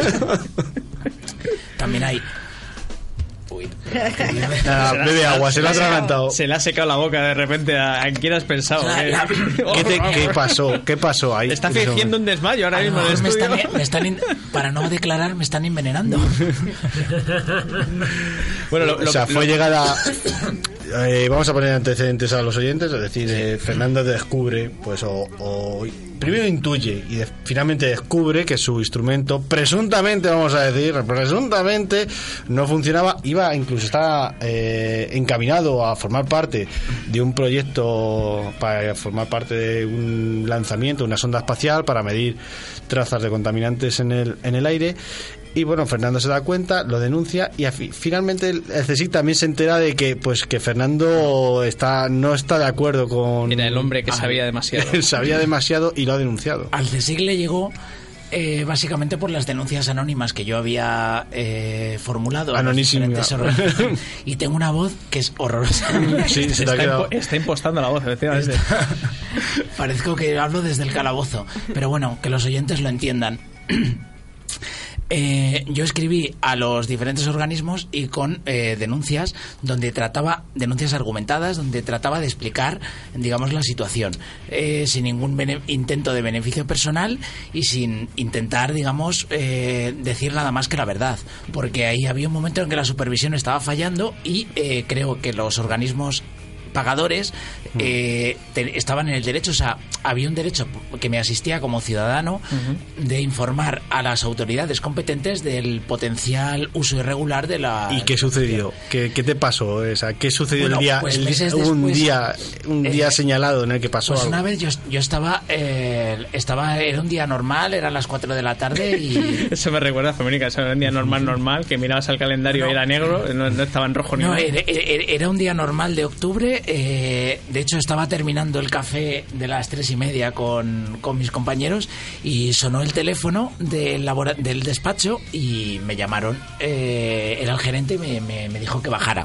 También hay. Uy. Ah, bebe agua, se le ha atragantado. Se le ha secado la boca de repente. ¿A, a quién has pensado? La, la, ¿Qué, te, ¿Qué pasó? ¿Qué pasó ahí? Está fingiendo un desmayo ahora mismo. Me están, me están in, para no declarar, me están envenenando. Bueno, lo, lo, o sea, fue lo, llegada. Eh, vamos a poner antecedentes a los oyentes, es decir, eh, Fernando descubre, pues, o, o primero intuye y de, finalmente descubre que su instrumento, presuntamente, vamos a decir, presuntamente no funcionaba, iba, incluso estaba eh, encaminado a formar parte de un proyecto, para formar parte de un lanzamiento, una sonda espacial para medir trazas de contaminantes en el, en el aire. Y bueno, Fernando se da cuenta, lo denuncia y afi- finalmente el CSIC también se entera de que pues que Fernando está no está de acuerdo con... Era el hombre que sabía demasiado. Sabía demasiado y lo ha denunciado. Al CSIC le llegó eh, básicamente por las denuncias anónimas que yo había eh, formulado. Anonísimo. Y tengo una voz que es horrorosa. Sí, se está, te ha quedado. impo- está impostando la voz, efectivamente. Parezco que hablo desde el calabozo. Pero bueno, que los oyentes lo entiendan. Eh, yo escribí a los diferentes organismos y con eh, denuncias donde trataba, denuncias argumentadas, donde trataba de explicar, digamos, la situación, eh, sin ningún bene- intento de beneficio personal y sin intentar, digamos, eh, decir nada más que la verdad, porque ahí había un momento en que la supervisión estaba fallando y eh, creo que los organismos pagadores eh, te, estaban en el derecho, o sea, había un derecho que me asistía como ciudadano uh-huh. de informar a las autoridades competentes del potencial uso irregular de la... ¿Y qué sucedió? ¿Qué, qué te pasó? O sea, ¿qué sucedió bueno, el día? Pues el, meses un después, día, un día eh, señalado en el que pasó pues algo. Una vez yo, yo estaba, eh, estaba, era un día normal, eran las cuatro de la tarde y... Eso me recuerda a Femínica, eso era un día normal, normal, que mirabas al calendario no, y era negro, no, no estaba en rojo ni no, nada. Era, era, era un día normal de octubre, eh, de hecho estaba terminando el café de las tres y media con, con mis compañeros y sonó el teléfono del, labora, del despacho y me llamaron, eh, era el gerente y me, me, me dijo que bajara.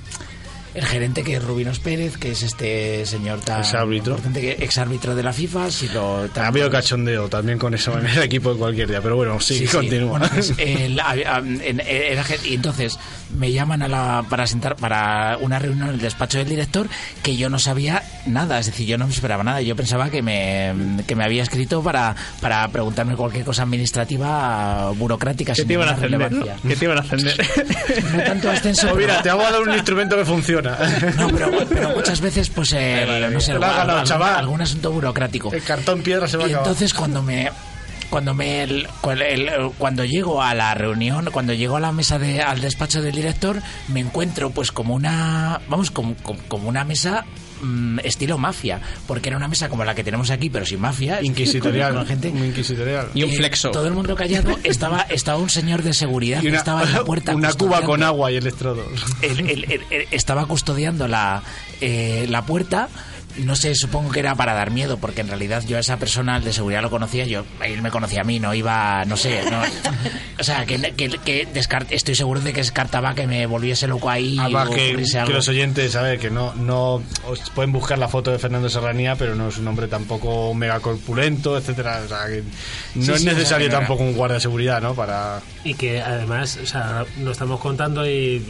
El gerente, que es Rubinos Pérez, que es este señor tan exárbitro, exárbitro de la FIFA. Si lo, ha habido cachondeo también con eso en el equipo de cualquier día, pero bueno, sí, sí continúa. Sí. Bueno, pues, el, en, en, y entonces me llaman a la, para sentar para una reunión en el despacho del director, que yo no sabía nada, es decir, yo no me esperaba nada. Yo pensaba que me, que me había escrito para, para preguntarme cualquier cosa administrativa, burocrática. ¿Qué te iban a ascender? ¿Qué te iban a ascender? No tanto ascenso. Oh, mira, te vamos a dar un instrumento que funciona. No, pero, pero muchas veces, pues, eh, vale, no sé, algún, ganado, algún, algún asunto burocrático. El cartón piedra se va a acabar. Y entonces, cuando me. Cuando me el, el, cuando llego a la reunión, cuando llego a la mesa de, al despacho del director, me encuentro pues como una, vamos, como, como, como una mesa mmm, estilo mafia, porque era una mesa como la que tenemos aquí, pero sin mafia, inquisitorial, con, con gente, muy inquisitorial. Y un flexo. Eh, todo el mundo callado, estaba estaba un señor de seguridad y una, que estaba en la puerta, una cuba con agua y electrodos. El, el, el, el, estaba custodiando la eh, la puerta. No sé, supongo que era para dar miedo, porque en realidad yo a esa persona de seguridad lo conocía, yo él me conocía a mí, no iba, no sé, no, o sea, que, que, que descart, estoy seguro de que descartaba que me volviese loco ahí. Además, que, que los oyentes, a ver, que no, no os pueden buscar la foto de Fernando Serranía, pero no es un hombre tampoco mega corpulento, etcétera, o sea, que no sí, es sí, necesario o sea, tampoco un guardia de seguridad, ¿no? Para... Y que además, o sea, lo estamos contando y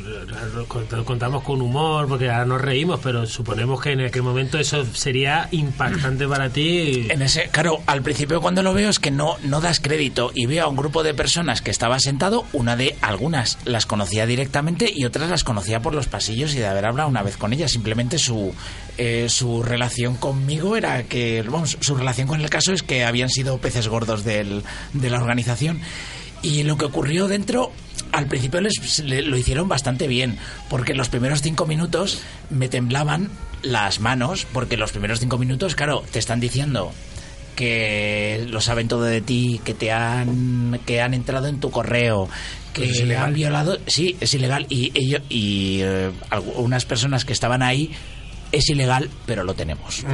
lo contamos con humor, porque ahora nos reímos, pero suponemos que en aquel momento eso sería impactante para ti. En ese, claro, al principio cuando lo veo es que no, no das crédito y veo a un grupo de personas que estaba sentado, una de algunas las conocía directamente y otras las conocía por los pasillos y de haber hablado una vez con ellas. Simplemente su eh, su relación conmigo era que, vamos, su relación con el caso es que habían sido peces gordos del, de la organización. Y lo que ocurrió dentro, al principio les, le, lo hicieron bastante bien, porque en los primeros cinco minutos me temblaban las manos, porque los primeros cinco minutos, claro, te están diciendo que lo saben todo de ti, que te han que han entrado en tu correo, que ¿Es ilegal? han violado, sí, es ilegal, y ellos y eh, algunas personas que estaban ahí, es ilegal, pero lo tenemos.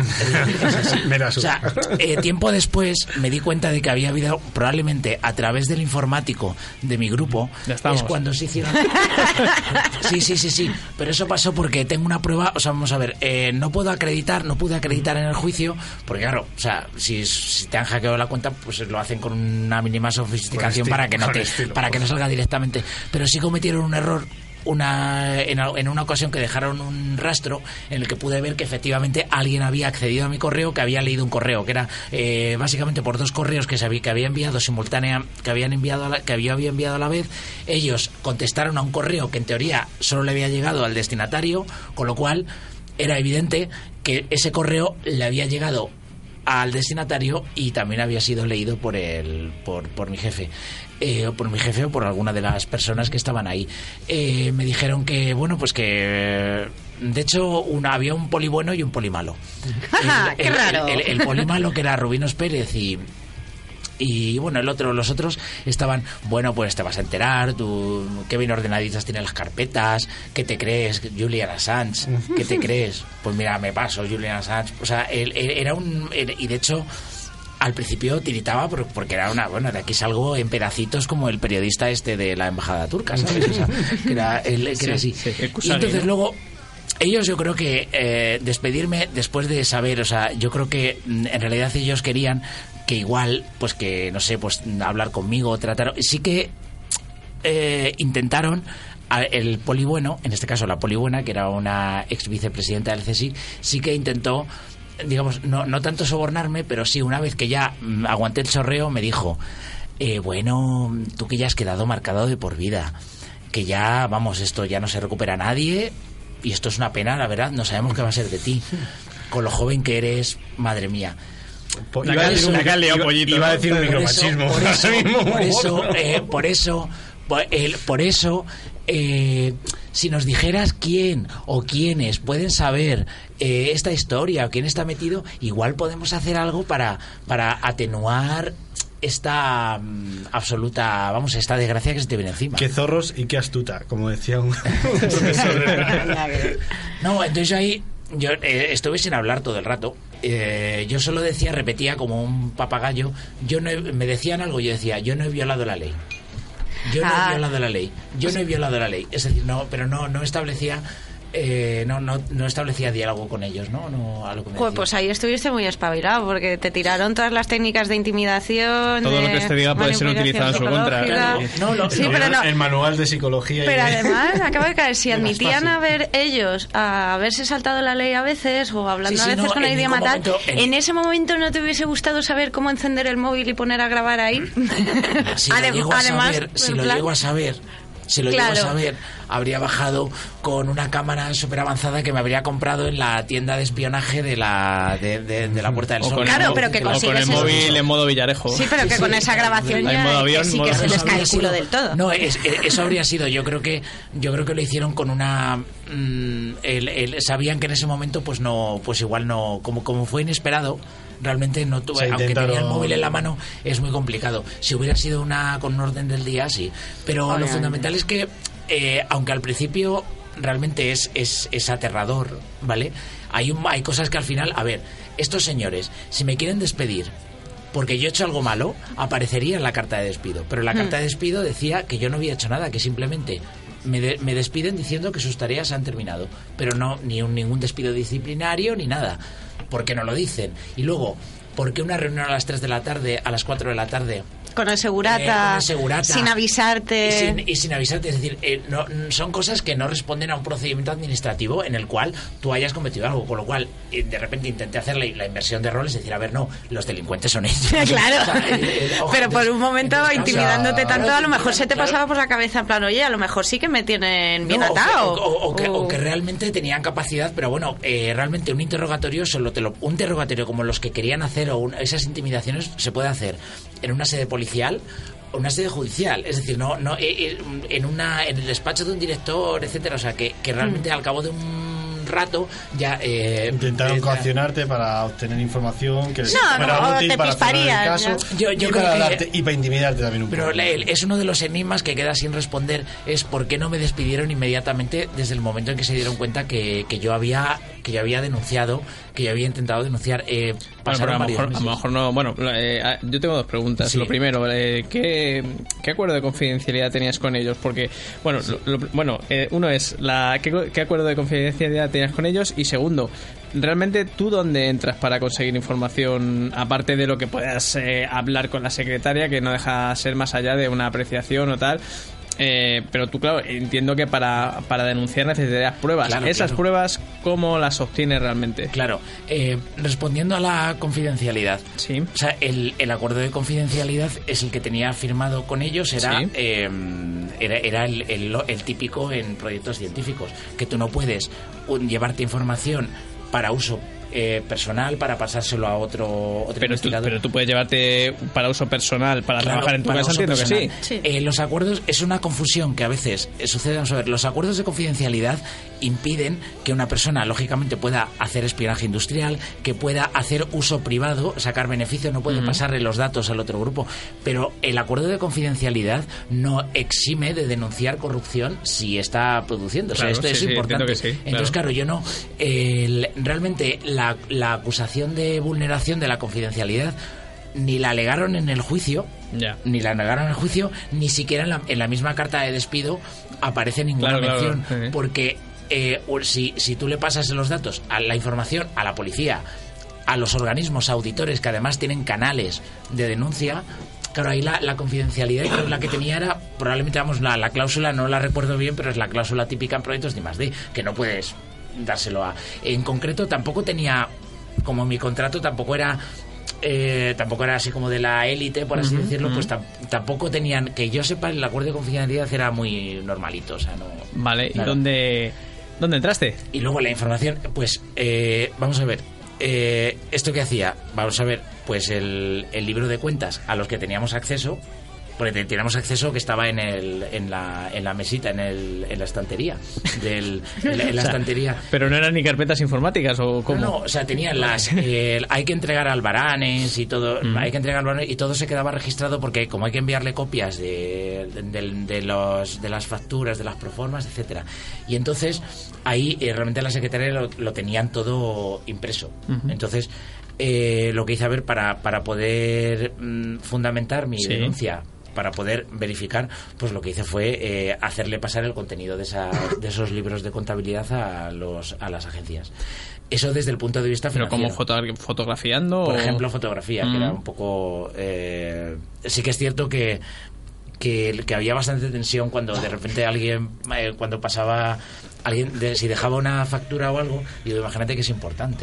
O sea, eh, tiempo después me di cuenta de que había habido, probablemente a través del informático de mi grupo, es cuando se hicieron... Sí, sí, sí, sí, pero eso pasó porque tengo una prueba, o sea, vamos a ver, eh, no puedo acreditar, no pude acreditar en el juicio, porque claro, o sea, si, si te han hackeado la cuenta, pues lo hacen con una mínima sofisticación estilo, para que no te, estilo, para que no salga directamente, pero sí cometieron un error. Una, en, en una ocasión que dejaron un rastro en el que pude ver que efectivamente alguien había accedido a mi correo, que había leído un correo que era eh, básicamente por dos correos que, se había, que había enviado simultánea que habían enviado a la, que había, había enviado a la vez. Ellos contestaron a un correo que en teoría solo le había llegado al destinatario, con lo cual era evidente que ese correo le había llegado al destinatario y también había sido leído por el por, por mi jefe. Eh, o por mi jefe o por alguna de las personas que estaban ahí. Eh, me dijeron que, bueno, pues que de hecho una, había un poli bueno y un poli malo. El, ¡Qué el, raro! El, el, el poli malo, que era Rubinos Pérez, y y bueno, el otro, los otros estaban, bueno, pues te vas a enterar, tú, qué bien ordenaditas tienen las carpetas, ¿qué te crees? Julian Assange, ¿qué te crees? Pues mira, me paso, Julian Assange. O sea, él, él, era un... Él, y de hecho... Al principio tiritaba porque era una, bueno, de aquí salgo en pedacitos como el periodista este de la embajada turca, ¿sabes? O sea, que era, él, que sí, era así. Sí, y entonces, ¿no? Luego, ellos, yo creo que eh, despedirme después de saber, o sea, yo creo que en realidad ellos querían que igual, pues que, no sé, pues hablar conmigo, tratar... Sí que eh, intentaron... El poli bueno, en este caso la poli buena, que era una ex vicepresidenta del C S I C, sí que intentó, digamos, no, no tanto sobornarme, pero sí, una vez que ya mm, aguanté el chorreo, me dijo, eh, bueno, tú que ya has quedado marcado de por vida, que ya, vamos, esto ya no se recupera nadie, y esto es una pena, la verdad, no sabemos qué va a ser de ti. Con lo joven que eres, madre mía. Po- iba, a decir un, iba, iba, iba a decir un micromachismo. Por eso, por eso, eh, por eso, por, el, por eso eh, si nos dijeras quién o quiénes pueden saber eh, esta historia o quién está metido, igual podemos hacer algo para, para atenuar esta um, absoluta, vamos, esta desgracia que se te viene encima. Qué zorros y qué astuta, como decía un, un profesor. No, entonces ahí yo eh, estuve sin hablar todo el rato. Eh, yo solo decía, repetía como un papagayo. Yo no he, me decían algo, yo decía, yo no he violado la ley. Yo no ah. he violado la ley. Yo no he violado la ley. Es decir, no, pero no, no establecía. Eh, no, no, no establecía diálogo con ellos, ¿no? no a lo que me pues, pues ahí estuviste muy espabilado, porque te tiraron todas las técnicas de intimidación. Todo de lo que usted diga puede ser utilizado en su contra. Claro. No, lo, sí, no, pero no. El manual de psicología. Pero y de... además, acaba de caer, si admitían haber ellos a haberse saltado la ley a veces, o hablando sí, sí, a veces no, con el idioma tal, en... en ese momento no te hubiese gustado saber cómo encender el móvil y poner a grabar ahí. Si lo llego a saber, si lo llego a saber. Si lo claro. llego a saber, habría bajado con una cámara súper avanzada que me habría comprado en la tienda de espionaje de la de, de, de la Puerta del Sol. Claro, el, pero que o con el móvil eso. En modo Villarejo. Sí, pero que sí, con esa grabación ya modo avión, que sí modo que se les cae el culo sido, del todo. No, es, eso habría sido, yo creo que yo creo que lo hicieron con una mmm, el, el, sabían que en ese momento pues no, pues igual no, como como fue inesperado. Realmente no tuve, aunque tenía el móvil en la mano, es muy complicado. Si hubiera sido una con un orden del día, sí. Pero oh, lo yeah. fundamental es que, eh, aunque al principio realmente es, es, es aterrador, ¿vale? Hay, un, hay cosas que al final, a ver, estos señores, si me quieren despedir porque yo he hecho algo malo, aparecería en la carta de despido. Pero la carta de despido decía que yo no había hecho nada, que simplemente me, de, me despiden diciendo que sus tareas han terminado. Pero no, ni un, ningún despido disciplinario ni nada. ¿Por qué no lo dicen? Y luego, ¿por qué una reunión a las tres de la tarde, a las cuatro de la tarde? Con el segurata, eh, con el segurata sin avisarte. Y sin, y sin avisarte, es decir, eh, no, son cosas que no responden a un procedimiento administrativo en el cual tú hayas cometido algo, con lo cual eh, de repente intenté hacer la, la inversión de roles, es decir, a ver, no, los delincuentes son ellos. Claro, o sea, eh, eh, ojo, pero por un momento entonces, intimidándote o sea, tanto, a lo mejor se te claro. pasaba por la cabeza en plan, oye, a lo mejor sí que me tienen bien no, atado. O que, o, o, o, que, o que realmente tenían capacidad, pero bueno, eh, realmente un interrogatorio, solo te lo, un interrogatorio como los que querían hacer o un, esas intimidaciones se puede hacer en una sede policial, una sede judicial, es decir, no, no eh, en una en el despacho de un director, etcétera, o sea, que, que realmente mm. al cabo de un rato ya eh, intentaron eh, coaccionarte para obtener información que no, fuera no, útil te para cerrar el caso yo, yo y, creo para que, darte, y para intimidarte también un pero poco. Pero es uno de los enigmas que queda sin responder, es por qué no me despidieron inmediatamente desde el momento en que se dieron cuenta que, que yo había que yo había denunciado, que yo había intentado denunciar. Eh, bueno, pero a lo mejor, a lo mejor no. Bueno, eh, yo tengo dos preguntas. Sí. Lo primero, eh, ¿qué, ¿qué acuerdo de confidencialidad tenías con ellos? Porque, bueno, sí. lo, lo, bueno eh, uno es, la ¿qué, ¿qué acuerdo de confidencialidad tenías con ellos? Y segundo, ¿realmente tú dónde entras para conseguir información, aparte de lo que puedas eh, hablar con la secretaria, que no deja ser más allá de una apreciación o tal? Eh, pero tú, claro, entiendo que para, para denunciar necesitarías pruebas. Claro, Esas claro. pruebas, ¿cómo las obtienes realmente? Claro, eh, respondiendo a la confidencialidad. Sí. O sea, el, el acuerdo de confidencialidad es el que tenía firmado con ellos, era, sí. eh, era, era el, el, el típico en proyectos científicos, que tú no puedes un, llevarte información para uso Eh, personal para pasárselo a otro, otro pero investigador. Tú, pero tú puedes llevarte para uso personal para claro, trabajar en tu para casa, entiendo personal. que sí. sí. Eh, los acuerdos es una confusión que a veces eh, sucede. Vamos a ver, los acuerdos de confidencialidad impiden que una persona lógicamente pueda hacer espionaje industrial, que pueda hacer uso privado, sacar beneficios, no puede uh-huh. pasarle los datos al otro grupo, pero el acuerdo de confidencialidad no exime de denunciar corrupción si está produciendo. Claro, o sea, esto sí, es sí, importante. Sí, Entonces, claro, claro yo no eh, realmente la La, la acusación de vulneración de la confidencialidad ni la alegaron en el juicio, yeah. ni la negaron en el juicio, ni siquiera en la, en la misma carta de despido aparece ninguna claro, mención, claro, sí. porque eh, si, si tú le pasas los datos, a la información a la policía, a los organismos auditores que además tienen canales de denuncia, claro, ahí la, la confidencialidad que la que tenía era, probablemente, vamos, la, la cláusula, no la recuerdo bien, pero es la cláusula típica en proyectos de I más D, que no puedes dárselo a... En concreto tampoco tenía, como mi contrato tampoco era eh, tampoco era así como de la élite, por así uh-huh, decirlo, uh-huh. pues tam- tampoco tenían, que yo sepa, el acuerdo de confidencialidad era muy normalito, o sea, no... Vale, claro. ¿y dónde, ¿Dónde entraste? Y luego la información, pues, eh, vamos a ver, eh, ¿esto qué hacía? Vamos a ver, pues el, el libro de cuentas a los que teníamos acceso, porque teníamos acceso que estaba en el en la, en la mesita, en, el, en la estantería. Del, en la, en la o sea, estantería. Pero no eran ni carpetas informáticas o cómo. No, no, o sea, tenían las. Eh, hay que entregar albaranes y todo. Mm. Hay que entregar albaranes y todo se quedaba registrado porque, como hay que enviarle copias de, de, de, de, los, de las facturas, de las proformas, etcétera. Y entonces, ahí eh, realmente la secretaria lo, lo tenían todo impreso. Uh-huh. Entonces, eh, lo que hice a ver para, para poder mm, fundamentar mi sí. denuncia. Para poder verificar, pues lo que hice fue eh, hacerle pasar el contenido de, esa, de esos libros de contabilidad a los a las agencias. Eso desde el punto de vista financiero. ¿Pero como foto, fotografiando? Por o... ejemplo, fotografía, mm. que era un poco... Eh, sí que es cierto que, que, que había bastante tensión cuando de repente alguien, eh, cuando pasaba... alguien de, si dejaba una factura o algo, digo, imagínate que es importante.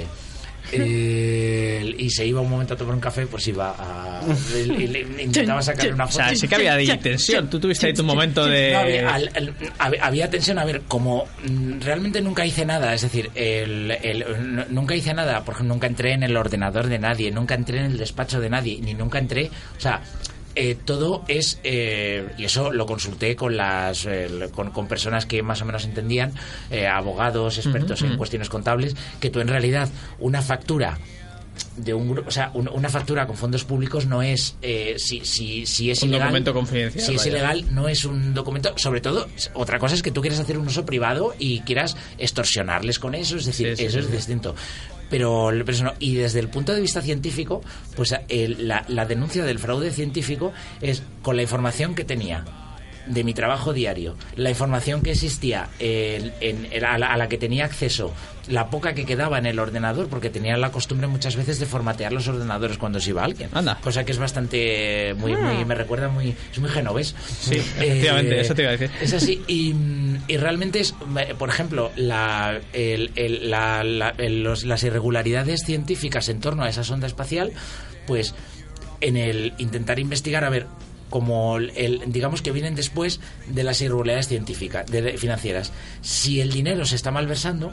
Eh, y se iba un momento a tomar un café, pues iba a y, y, intentaba sacar una foto. O sea, sí que había de tensión. Tú tuviste ahí tu momento de no, había, al, al, había tensión. A ver, como realmente nunca hice nada, es decir, el, el, nunca hice nada. Por ejemplo, nunca entré en el ordenador de nadie, nunca entré en el despacho de nadie, ni nunca entré, o sea, Eh, todo es eh, y eso lo consulté con las eh, con, con personas que más o menos entendían, eh, abogados, expertos uh-huh, en uh-huh. cuestiones contables, que tú en realidad una factura de un grupo, o sea, un, una factura con fondos públicos no es eh, si, si, si es un ilegal, documento confidencial. Si es vaya. ilegal, no es un documento. Sobre todo, otra cosa es que tú quieras hacer un uso privado y quieras extorsionarles con eso, es decir, sí, sí, eso sí, es sí. distinto. Pero, pero no. Y desde el punto de vista científico, pues el, la, la denuncia del fraude científico es con la información que tenía de mi trabajo diario, la información que existía en, en, en, a, la, a la que tenía acceso, la poca que quedaba en el ordenador, porque tenía la costumbre muchas veces de formatear los ordenadores cuando se iba alguien. Anda. Cosa que es bastante muy, ah. muy me recuerda muy es muy genovés. Sí, efectivamente, eh, eso te iba a decir. Es así y, y realmente es, por ejemplo, la, el, el, la, la, el, los, las irregularidades científicas en torno a esa sonda espacial, pues en el intentar investigar a ver como el, digamos que vienen después de las irregularidades científicas, de, financieras. Si el dinero se está malversando,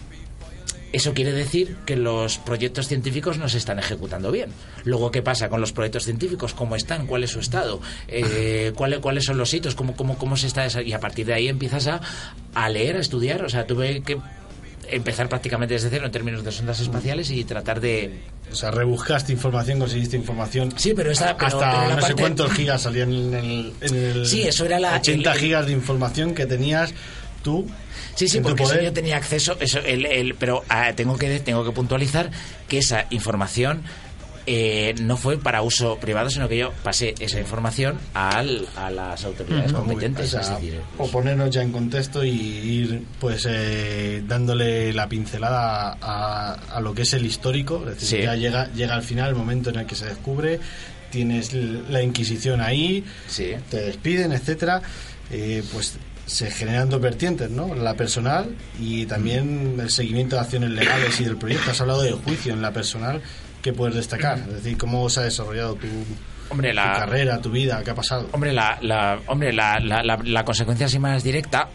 eso quiere decir que los proyectos científicos no se están ejecutando bien. Luego, ¿qué pasa con los proyectos científicos? ¿Cómo están? ¿Cuál es su estado? Eh, ¿cuál, ¿Cuáles son los hitos? ¿Cómo, cómo, cómo se está? Y a partir de ahí empiezas a, a leer, a estudiar. O sea, tuve que empezar prácticamente desde cero en términos de sondas espaciales y tratar de... O sea, rebuscaste información, conseguiste información. Sí, pero esta... Pero, hasta pero no parte... sé cuántos gigas salían en el... En el sí, eso era la... ochenta el, el... gigas de información que tenías tú. Sí, sí, porque eso yo tenía acceso... eso el, el, Pero ah, tengo que tengo que puntualizar que esa información... Eh, no fue para uso privado, sino que yo pasé esa información al, a las autoridades uh-huh. competentes. O, sea, es decir, o ponernos ya en contexto y ir pues eh, dándole la pincelada a, a lo que es el histórico. Es decir, sí. ya llega, llega al final el momento en el que se descubre, tienes la Inquisición ahí, sí. te despiden, etcétera. Eh, pues se generan dos vertientes, ¿no? La personal y también el seguimiento de acciones legales y del proyecto. Has hablado del juicio en la personal. ¿Qué puedes destacar? Es decir, ¿cómo se ha desarrollado tu, hombre, la, tu carrera, tu vida? ¿Qué ha pasado? Hombre, la, la, hombre, la, la, la, la consecuencia así más directa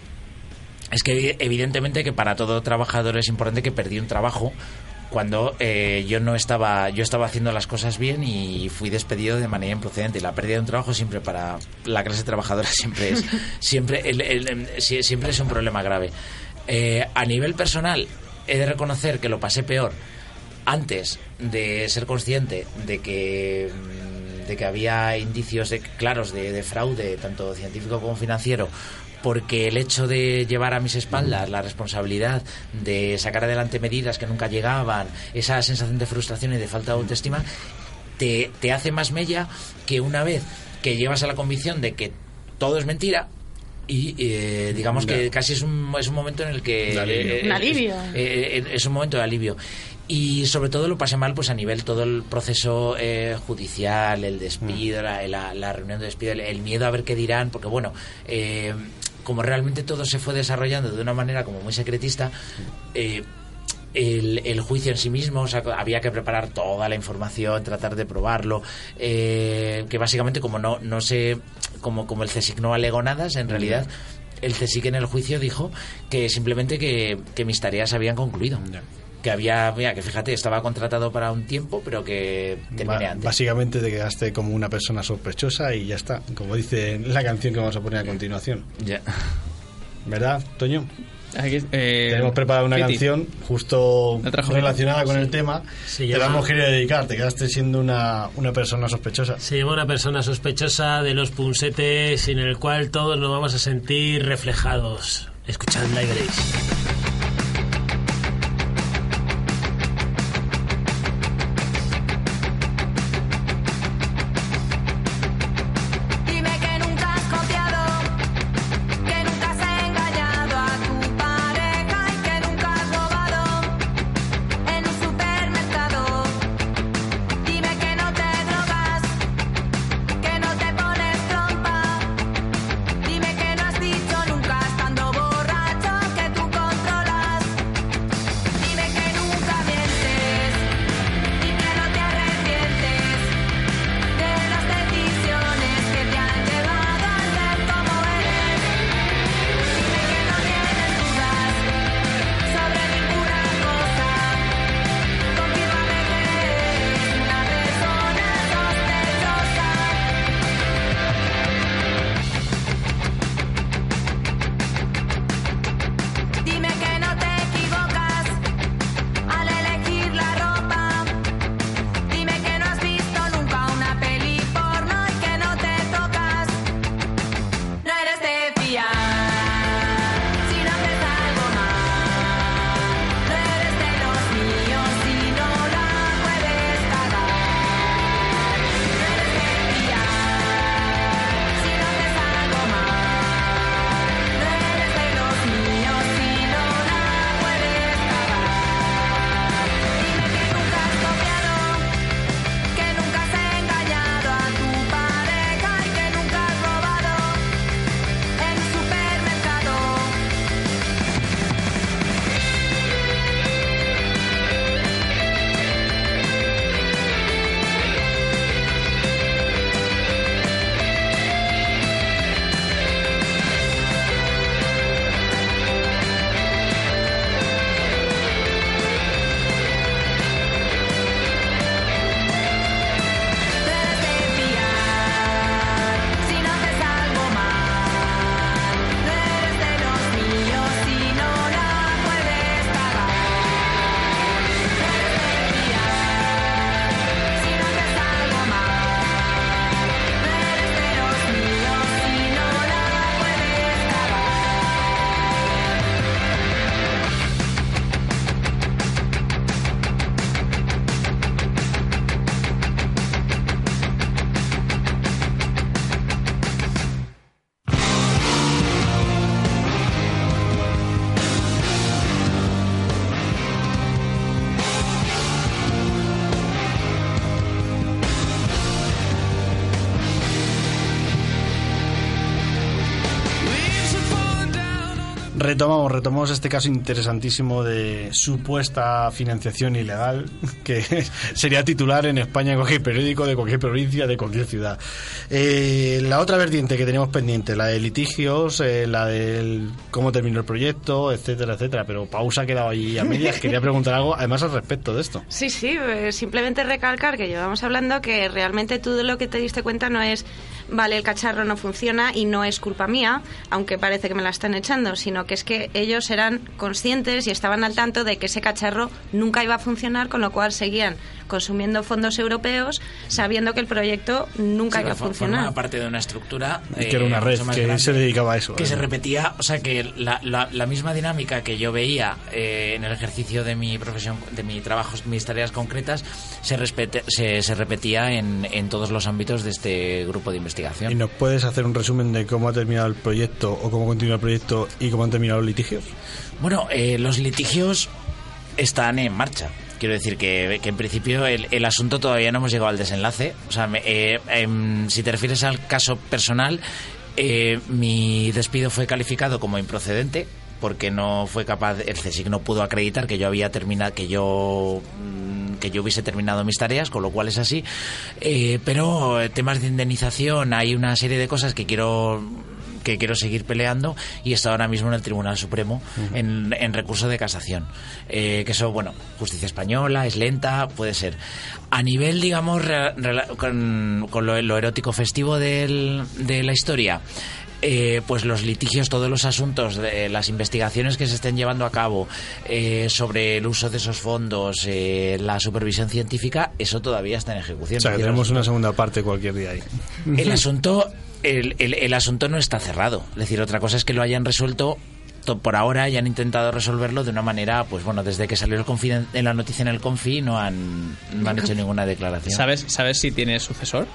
es que evidentemente que para todo trabajador es importante que perdí un trabajo cuando eh, yo no estaba yo estaba haciendo las cosas bien y fui despedido de manera improcedente. La pérdida de un trabajo siempre para la clase trabajadora siempre es siempre el, el, el, siempre es un problema grave. Eh, a nivel personal he de reconocer que lo pasé peor antes de ser consciente de que de que había indicios de, claros de, de fraude tanto científico como financiero, porque el hecho de llevar a mis espaldas la responsabilidad de sacar adelante medidas que nunca llegaban, esa sensación de frustración y de falta de autoestima te, te hace más mella que una vez que llevas a la convicción de que todo es mentira. Y eh, digamos no. que casi es un, es un momento en el que eh, un alivio es, eh, es un momento de alivio. Y sobre todo lo pasé mal pues a nivel todo el proceso eh, judicial, el despido, mm. la, la, la reunión de despido, el, el miedo a ver qué dirán, porque bueno, eh, como realmente todo se fue desarrollando de una manera como muy secretista, eh, el, el juicio en sí mismo, o sea, había que preparar toda la información, tratar de probarlo, eh, que básicamente como no no se como como el CSIC no alegó nada, en realidad el CSIC en el juicio dijo que simplemente que, que mis tareas habían concluido. Yeah. Que había, mira, que fíjate, estaba contratado para un tiempo, pero que terminé ba- antes. Básicamente te quedaste como una persona sospechosa y ya está, como dice la canción que vamos a poner a continuación. Ya. Yeah. ¿Verdad, Toño? Aquí, eh, Tenemos preparada una Fiti. canción justo relacionada con sí. el tema. Se te llama... la hemos querido dedicar, te quedaste siendo una, una persona sospechosa. Se llama Una persona sospechosa de los punsetes, en el cual todos nos vamos a sentir reflejados. Escuchad Like Grace. Retomamos, retomamos este caso interesantísimo de supuesta financiación ilegal que sería titular en España en cualquier periódico, de cualquier provincia, de cualquier ciudad. Eh, la otra vertiente que tenemos pendiente, la de litigios, eh, la del cómo terminó el proyecto, etcétera, etcétera. Pero Pausa ha quedado ahí a medias. Quería preguntar algo, además, al respecto de esto. Sí, sí, eh, simplemente recalcar que llevamos hablando que realmente tú de lo que te diste cuenta no es, vale, el cacharro no funciona y no es culpa mía, aunque parece que me la están echando, sino que es que ellos eran conscientes y estaban al tanto de que ese cacharro nunca iba a funcionar, con lo cual seguían consumiendo fondos europeos sabiendo que el proyecto nunca sí, iba a funcionar. Formaba parte de una estructura eh, que era una red que grande, se dedicaba a eso. Que ¿eh? se repetía, o sea que la, la, la misma dinámica que yo veía eh, en el ejercicio de mi profesión, de mi trabajo, mis tareas concretas, se, respete, se, se repetía en, en todos los ámbitos de este grupo de investigación. ¿Y nos puedes hacer un resumen de cómo ha terminado el proyecto o cómo continúa el proyecto y cómo han terminado los litigios? Bueno, eh, los litigios están en marcha. Quiero decir que, que en principio el, el asunto todavía no hemos llegado al desenlace. O sea, me, eh, eh, si te refieres al caso personal, eh, mi despido fue calificado como improcedente porque no fue capaz, el CSIC no pudo acreditar que yo había terminado, que yo que yo hubiese terminado mis tareas, con lo cual es así. Eh, pero temas de indemnización, hay una serie de cosas que quiero que quiero seguir peleando y está ahora mismo en el Tribunal Supremo uh-huh. en, en recurso de casación. Eh, que eso, bueno, justicia española, es lenta, puede ser. A nivel, digamos, re, re, con, con lo, lo erótico festivo del, de la historia, Eh, pues los litigios, todos los asuntos, de, las investigaciones que se estén llevando a cabo eh, sobre el uso de esos fondos, eh, la supervisión científica, eso todavía está en ejecución. O sea, que tenemos una segunda parte cualquier día ahí. El asunto, el, el, el asunto no está cerrado. Es decir, otra cosa es que lo hayan resuelto por ahora y han intentado resolverlo de una manera, pues bueno, desde que salió el confiden- en la noticia en el Confi no han, no han hecho ninguna declaración. ¿Sabes, ¿Sabes si tiene sucesor?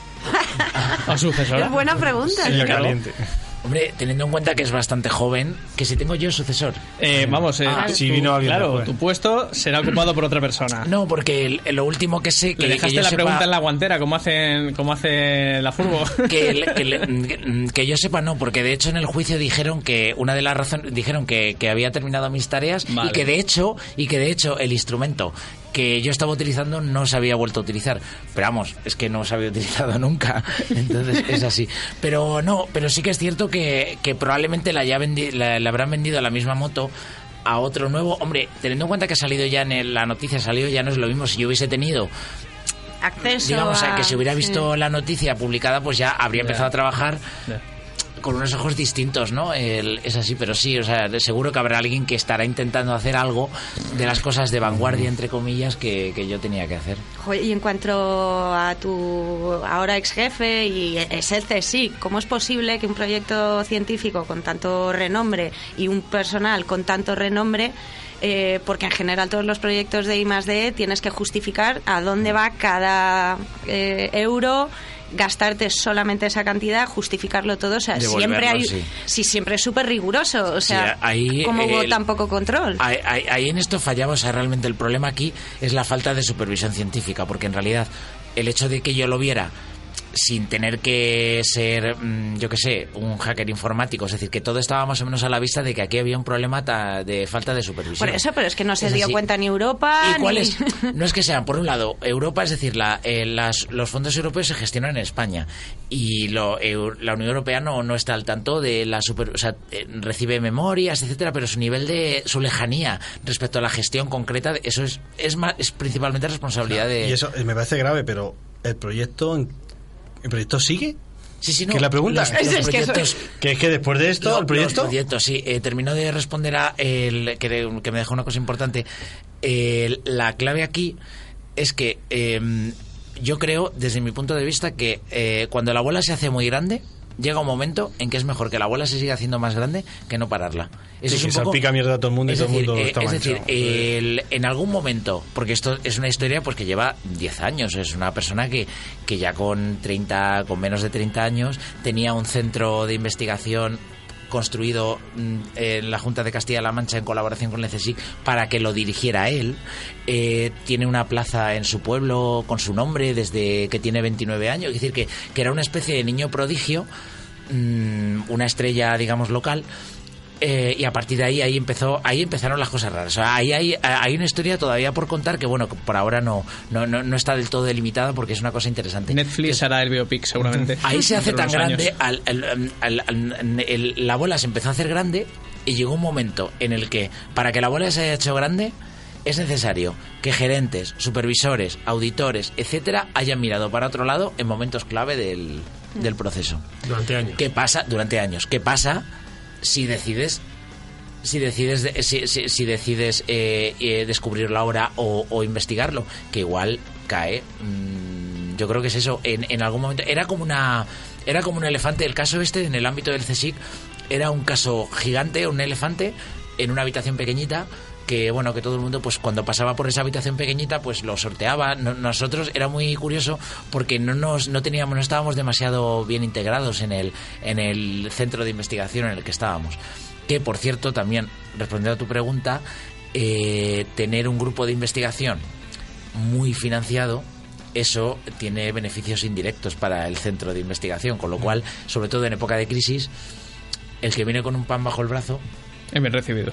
¿O sucesora? Es buena pregunta. Sí, caliente. Hombre, teniendo en cuenta que es bastante joven, que si tengo yo sucesor. Eh, vamos, eh, ah, tú, si vino alguien claro, después. tu puesto será ocupado por otra persona. No, porque el, lo último que sé... Que, Le dejaste que yo la sepa, pregunta en la guantera, ¿cómo hacen, cómo hace la furbo? Que, el, que, el, que yo sepa no, porque de hecho en el juicio dijeron que una de las razones... Dijeron que, que había terminado mis tareas vale. y que de hecho y que de hecho el instrumento que yo estaba utilizando no se había vuelto a utilizar. Pero vamos, es que no se había utilizado nunca. Entonces es así. Pero no, pero sí que es cierto que, que probablemente la, ya vendi, la, la habrán vendido a la misma moto a otro nuevo. Hombre, teniendo en cuenta que ha salido ya en el, la noticia, ha salido ya no es lo mismo. Si yo hubiese tenido acceso digamos, a... que si hubiera visto sí. la noticia publicada, pues ya habría yeah. empezado a trabajar... Yeah. con unos ojos distintos, ¿no? El, es así, pero sí, o sea, seguro que habrá alguien que estará intentando hacer algo de las cosas de vanguardia, entre comillas, que, que yo tenía que hacer. Y en cuanto a tu ahora ex jefe y es el C S I C, ¿cómo es posible que un proyecto científico con tanto renombre y un personal con tanto renombre, eh, porque en general todos los proyectos de I más D tienes que justificar a dónde va cada eh, euro, gastarte solamente esa cantidad, justificarlo todo, o sea, siempre hay, sí. sí, siempre es súper riguroso, o sea, sí, ahí, ¿cómo hubo el, tan poco control? Ahí, ahí, ahí en esto fallamos, o sea, realmente el problema aquí es la falta de supervisión científica, porque en realidad el hecho de que yo lo viera sin tener que ser, yo qué sé, un hacker informático, es decir, que todo estaba más o menos a la vista de que aquí había un problema ta, de falta de supervisión. Por eso, pero es que no se es dio así. cuenta ni Europa. ¿Y cuál ni... es? No es que sean, por un lado, Europa, es decir, la, eh, las, los fondos europeos se gestionan en España y lo, eh, la Unión Europea no, no está al tanto de la super, o sea, eh, recibe memorias, etcétera, pero su nivel de, su lejanía respecto a la gestión concreta, eso es, es, más, es principalmente responsabilidad claro, de... Y eso me parece grave, pero el proyecto... ¿El proyecto sigue? Sí, sí, no. ¿Qué es la pregunta? Los, los es proyectos, que, que es que después de esto, lo, el proyecto... Los proyectos, sí. Eh, terminó de responder a... El, que, que me dejó una cosa importante. Eh, la clave aquí es que eh, yo creo, desde mi punto de vista, que eh, cuando la bola se hace muy grande, llega un momento en que es mejor que la bola se siga haciendo más grande que no pararla. Eso sí, es que un poco, salpica mierda a todo el mundo y todo el mundo eh, está Es manchado. decir, el, en algún momento, porque esto es una historia pues que lleva diez años, es una persona que, que ya con treinta, con menos de treinta años tenía un centro de investigación construido en la Junta de Castilla-La Mancha en colaboración con el C S I C para que lo dirigiera él. Eh, tiene una plaza en su pueblo con su nombre desde que tiene veintinueve años, es decir, que, que era una especie de niño prodigio, mmm, una estrella, digamos, local. Eh, y a partir de ahí ahí empezó ahí empezaron las cosas raras. O sea, ahí hay, hay una historia todavía por contar que bueno, por ahora no no, no, no está del todo delimitada porque es una cosa interesante. Netflix hará el biopic seguramente. Ahí se hace tan grande al, al, al, al, el, la bola se empezó a hacer grande y llegó un momento en el que para que la bola se haya hecho grande es necesario que gerentes, supervisores, auditores, etcétera, hayan mirado para otro lado en momentos clave del, del proceso. Durante años. ¿Qué pasa? Durante años. ¿Qué pasa si decides si decides si, si, si decides eh, eh, descubrirlo ahora o, o investigarlo? Que igual cae. Mmm, yo creo que es eso. En, en algún momento era como una era como un elefante. El caso este en el ámbito del C S I C era un caso gigante, un elefante en una habitación pequeñita. Que bueno, que todo el mundo pues cuando pasaba por esa habitación pequeñita pues lo sorteaba. No, nosotros era muy curioso porque no nos no teníamos no estábamos demasiado bien integrados en el en el centro de investigación en el que estábamos. Que por cierto también respondiendo a tu pregunta, eh, tener un grupo de investigación muy financiado, eso tiene beneficios indirectos para el centro de investigación, con lo cual, sobre todo en época de crisis, el que viene con un pan bajo el brazo es bien recibido.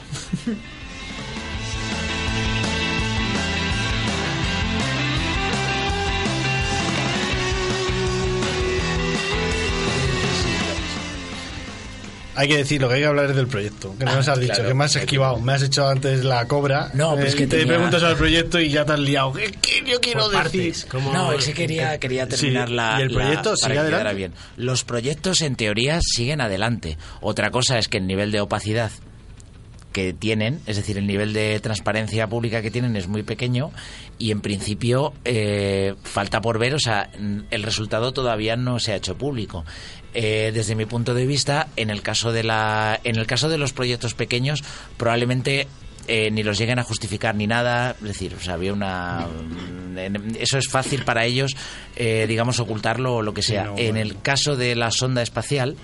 Hay que decir, lo que hay que hablar es del proyecto, que no Ah, nos has dicho, claro, que me has esquivado, me has hecho antes la cobra. No, pues eh, que te tenía- preguntas sobre el proyecto y ya te has liado. ¿Qué, qué yo quiero Por decir? partes, como- No, es que quería, quería terminar Sí, la... ¿y el la- proyecto para sigue que quedara adelante? bien. Los proyectos, en teoría, siguen adelante. Otra cosa es que el nivel de opacidad que tienen, es decir, el nivel de transparencia pública que tienen es muy pequeño y en principio eh, falta por ver, o sea, el resultado todavía no se ha hecho público. Eh, desde mi punto de vista, en el caso de la, en el caso de los proyectos pequeños, probablemente eh, ni los lleguen a justificar ni nada, es decir, o sea, había una, eso es fácil para ellos, eh, digamos, ocultarlo o lo que sea. Sí, no, en bueno. el caso de la sonda espacial,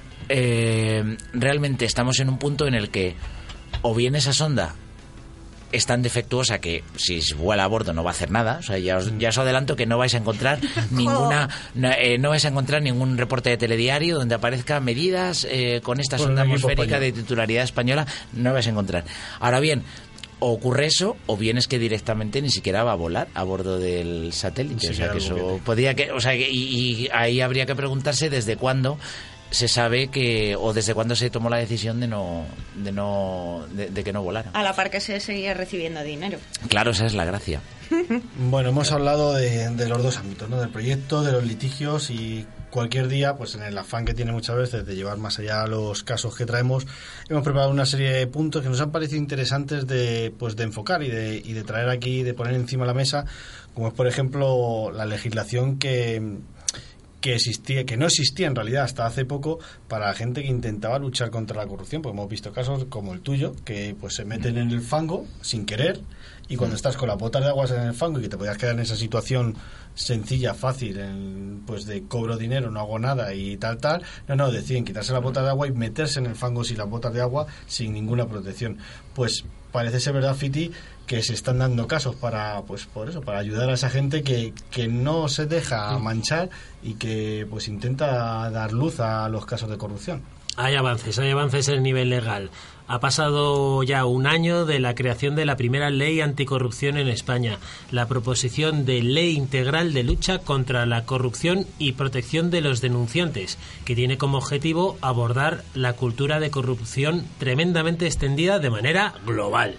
eh, realmente estamos en un punto en el que o bien esa sonda es tan defectuosa que si vuela a bordo no va a hacer nada, o sea, ya os, ya os adelanto que no vais a encontrar ninguna no, eh, no vais a encontrar ningún reporte de telediario donde aparezca medidas eh, con esta Con sonda el equipo atmosférica de español. titularidad española, no vais a encontrar. Ahora bien, o ocurre eso, o bien es que directamente ni siquiera va a volar a bordo del satélite, Ni o sea, que siquiera eso algo que- podría que, o sea, que- y, y ahí habría que preguntarse desde cuándo se sabe que, o desde cuándo se tomó la decisión de no, de no, de, de que no volara. A la par que se seguía recibiendo dinero. Claro, esa es la gracia. Bueno, hemos hablado de, de los dos ámbitos, ¿no? Del proyecto, de los litigios y cualquier día, pues en el afán que tiene muchas veces de llevar más allá los casos que traemos, hemos preparado una serie de puntos que nos han parecido interesantes de, pues, de enfocar y de, y de traer aquí, de poner encima de la mesa, como es por ejemplo la legislación que que existía, que no existía en realidad hasta hace poco para la gente que intentaba luchar contra la corrupción, porque hemos visto casos como el tuyo, que pues se meten en el fango sin querer, y cuando estás con las botas de aguas en el fango y que te podías quedar en esa situación sencilla, fácil, en, pues de cobro dinero, no hago nada y tal, tal, no, no, deciden quitarse las botas de agua y meterse en el fango sin las botas de agua, sin ninguna protección. Pues parece ser verdad, Fiti, que se están dando casos para, pues por eso, para ayudar a esa gente que, que no se deja manchar y que pues intenta dar luz a los casos de corrupción. Hay avances, hay avances en el nivel legal. Ha pasado ya un año de la creación de la primera ley anticorrupción en España, la proposición de ley integral de lucha contra la corrupción y protección de los denunciantes, que tiene como objetivo abordar la cultura de corrupción tremendamente extendida de manera global.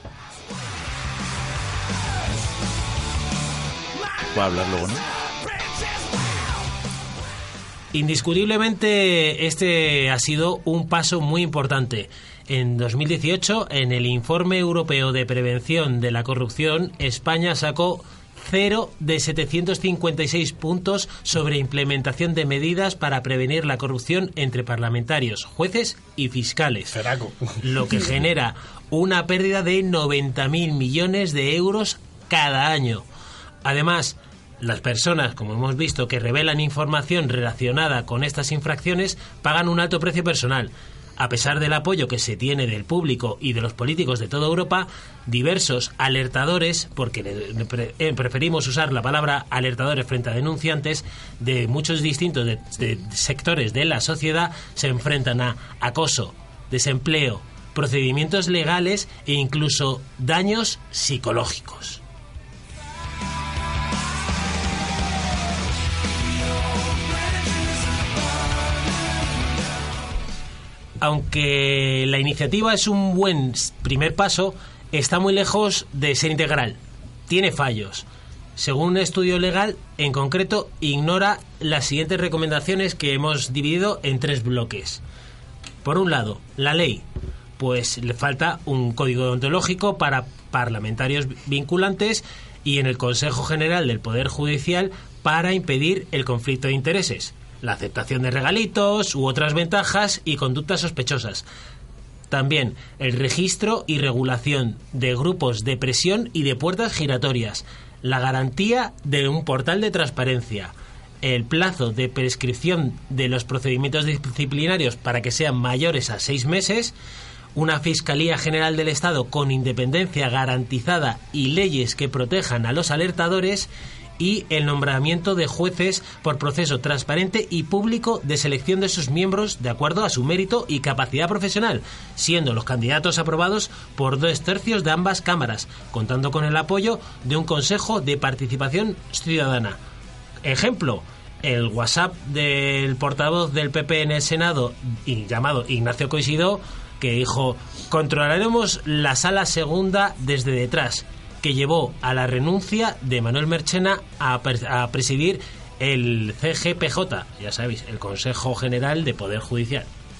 Voy a hablar luego, ¿no? Indiscutiblemente este ha sido un paso muy importante. En dos mil dieciocho, en el Informe Europeo de Prevención de la Corrupción, España sacó cero de setecientos cincuenta y seis puntos sobre implementación de medidas para prevenir la corrupción entre parlamentarios, jueces y fiscales. Feraco. Lo que genera una pérdida de noventa mil millones de euros cada año. Además, las personas, como hemos visto, que revelan información relacionada con estas infracciones pagan un alto precio personal. A pesar del apoyo que se tiene del público y de los políticos de toda Europa, diversos alertadores, porque le- le pre- eh, preferimos usar la palabra alertadores frente a denunciantes, de muchos distintos de- de sectores de la sociedad, se enfrentan a acoso, desempleo, procedimientos legales e incluso daños psicológicos. Aunque la iniciativa es un buen primer paso, está muy lejos de ser integral. Tiene fallos. Según un estudio legal, en concreto, ignora las siguientes recomendaciones que hemos dividido en tres bloques. Por un lado, la ley. Pues le falta un código deontológico para parlamentarios vinculantes y en el Consejo General del Poder Judicial para impedir el conflicto de intereses, la aceptación de regalitos u otras ventajas y conductas sospechosas. También el registro y regulación de grupos de presión y de puertas giratorias, la garantía de un portal de transparencia, el plazo de prescripción de los procedimientos disciplinarios para que sean mayores a seis meses, una Fiscalía General del Estado con independencia garantizada y leyes que protejan a los alertadores y el nombramiento de jueces por proceso transparente y público de selección de sus miembros de acuerdo a su mérito y capacidad profesional, siendo los candidatos aprobados por dos tercios de ambas cámaras, contando con el apoyo de un Consejo de Participación Ciudadana. Ejemplo, el WhatsApp del portavoz del P P en el Senado, y llamado Ignacio Coisidó, que dijo: controlaremos la sala segunda desde detrás, que llevó a la renuncia de Manuel Merchena a, a presidir el C G P J, ya sabéis, el Consejo General de Poder Judicial.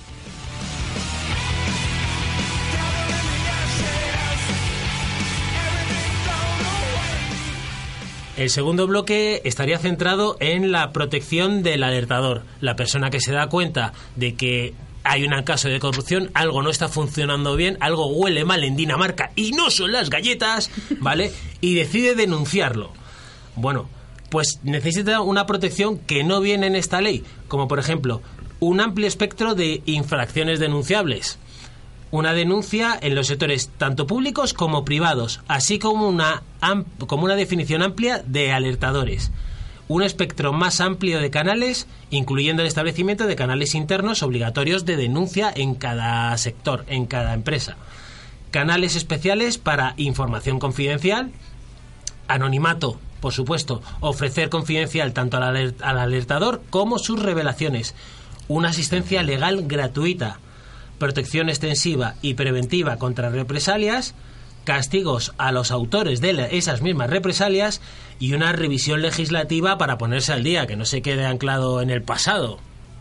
El segundo bloque estaría centrado en la protección del alertador, la persona que se da cuenta de que hay un caso de corrupción, algo no está funcionando bien, algo huele mal en Dinamarca y no son las galletas, ¿vale? Y decide denunciarlo. Bueno, pues necesita una protección que no viene en esta ley, como por ejemplo un amplio espectro de infracciones denunciables, una denuncia en los sectores tanto públicos como privados, así como una, como una definición amplia de alertadores, un espectro más amplio de canales, incluyendo el establecimiento de canales internos obligatorios de denuncia en cada sector, en cada empresa, canales especiales para información confidencial, anonimato, por supuesto, ofrecer confidencial tanto al, alert, al alertador como sus revelaciones, una asistencia legal gratuita, protección extensiva y preventiva contra represalias, castigos a los autores de la, esas mismas represalias y una revisión legislativa para ponerse al día, que no se quede anclado en el pasado.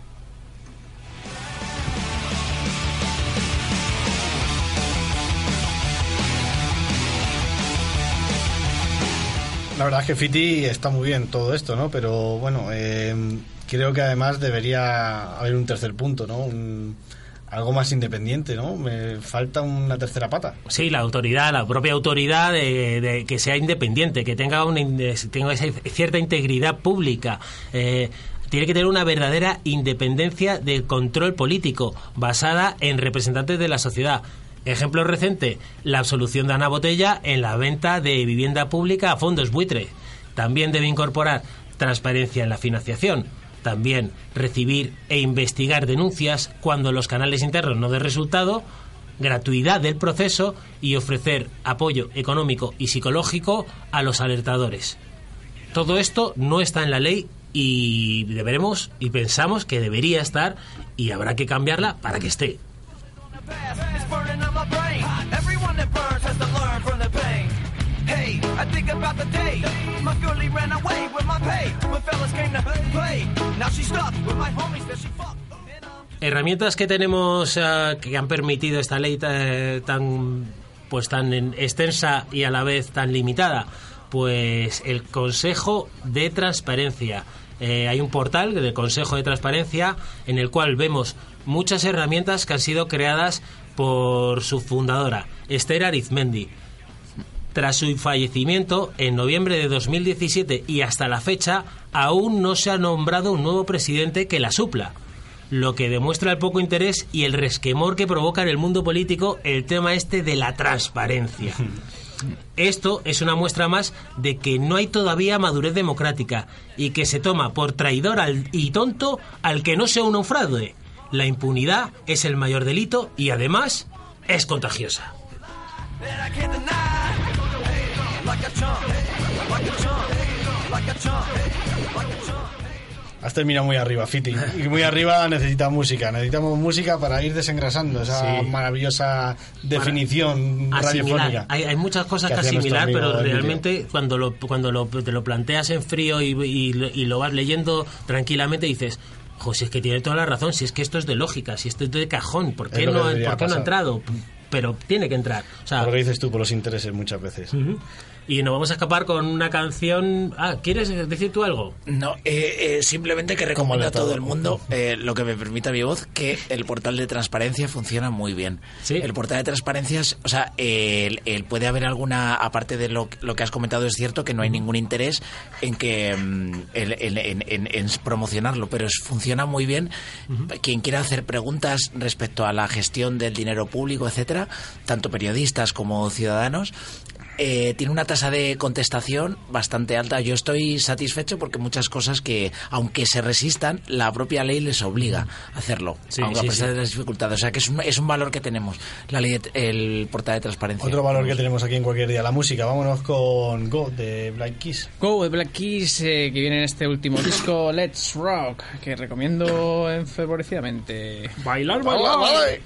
La verdad es que Fiti está muy bien todo esto, ¿no? Pero bueno, eh, creo que además debería haber un tercer punto, ¿no? Un, algo más independiente, ¿no? Me falta una tercera pata. Sí, la autoridad, la propia autoridad de, de que sea independiente, que tenga, una, tenga esa cierta integridad pública. Eh, tiene que tener una verdadera independencia de control político basada en representantes de la sociedad. Ejemplo reciente, la absolución de Ana Botella en la venta de vivienda pública a fondos buitre. También debe incorporar transparencia en la financiación. También recibir e investigar denuncias cuando los canales internos no den resultado, gratuidad del proceso y ofrecer apoyo económico y psicológico a los alertadores. Todo esto no está en la ley y deberemos y pensamos que debería estar y habrá que cambiarla para que esté. Herramientas que tenemos uh, que han permitido esta ley t- tan pues tan extensa y a la vez tan limitada, pues el Consejo de Transparencia. Eh, hay un portal del Consejo de Transparencia en el cual vemos muchas herramientas que han sido creadas por su fundadora, Esther Arizmendi. Tras su fallecimiento en noviembre de dos mil diecisiete y hasta la fecha, aún no se ha nombrado un nuevo presidente que la supla, lo que demuestra el poco interés y el resquemor que provoca en el mundo político el tema este de la transparencia. Esto es una muestra más de que no hay todavía madurez democrática y que se toma por traidor al, y tonto al que no sea un fraude. La impunidad es el mayor delito y además es contagiosa. Has terminado muy arriba, Fiti. Y muy arriba necesita música. Necesitamos música para ir desengrasando esa sí. maravillosa definición para radiofónica. Hay, hay muchas cosas que, que asimilar, pero realmente cuando lo cuando lo, te lo planteas en frío y, y, y lo vas leyendo tranquilamente dices... Jo, si es que tiene toda la razón, si es que esto es de lógica, si esto es de cajón, ¿por qué, no, ¿por qué no ha entrado? Pero tiene que entrar. O sea, por lo que dices tú, por los intereses muchas veces. Uh-huh. Y nos vamos a escapar con una canción... Ah, ¿quieres decir tú algo? No, eh, eh, simplemente que recomiendo a todo el mundo, eh, lo que me permita mi voz, que el portal de transparencia funciona muy bien. ¿Sí? El portal de transparencia, o sea, eh, el, puede haber alguna, aparte de lo, lo que has comentado, es cierto que no hay ningún interés en que en, en, en, en, en promocionarlo, pero es, funciona muy bien. Uh-huh. Quien quiera hacer preguntas respecto a la gestión del dinero público, etcétera, tanto periodistas como ciudadanos, eh, tiene una tasa de contestación bastante alta. Yo estoy satisfecho porque muchas cosas que, aunque se resistan, la propia ley les obliga a hacerlo, sí, aunque sí, a pesar sí. de las dificultades. O sea que es un, es un valor que tenemos, la ley, de, el portal de transparencia. Otro valor que tenemos aquí en cualquier día, la música. Vámonos con Go de Black Keys. Go de Black Keys, eh, que viene en este último disco, Let's Rock, que recomiendo enfervorecidamente. Bailar, bailar, bailar.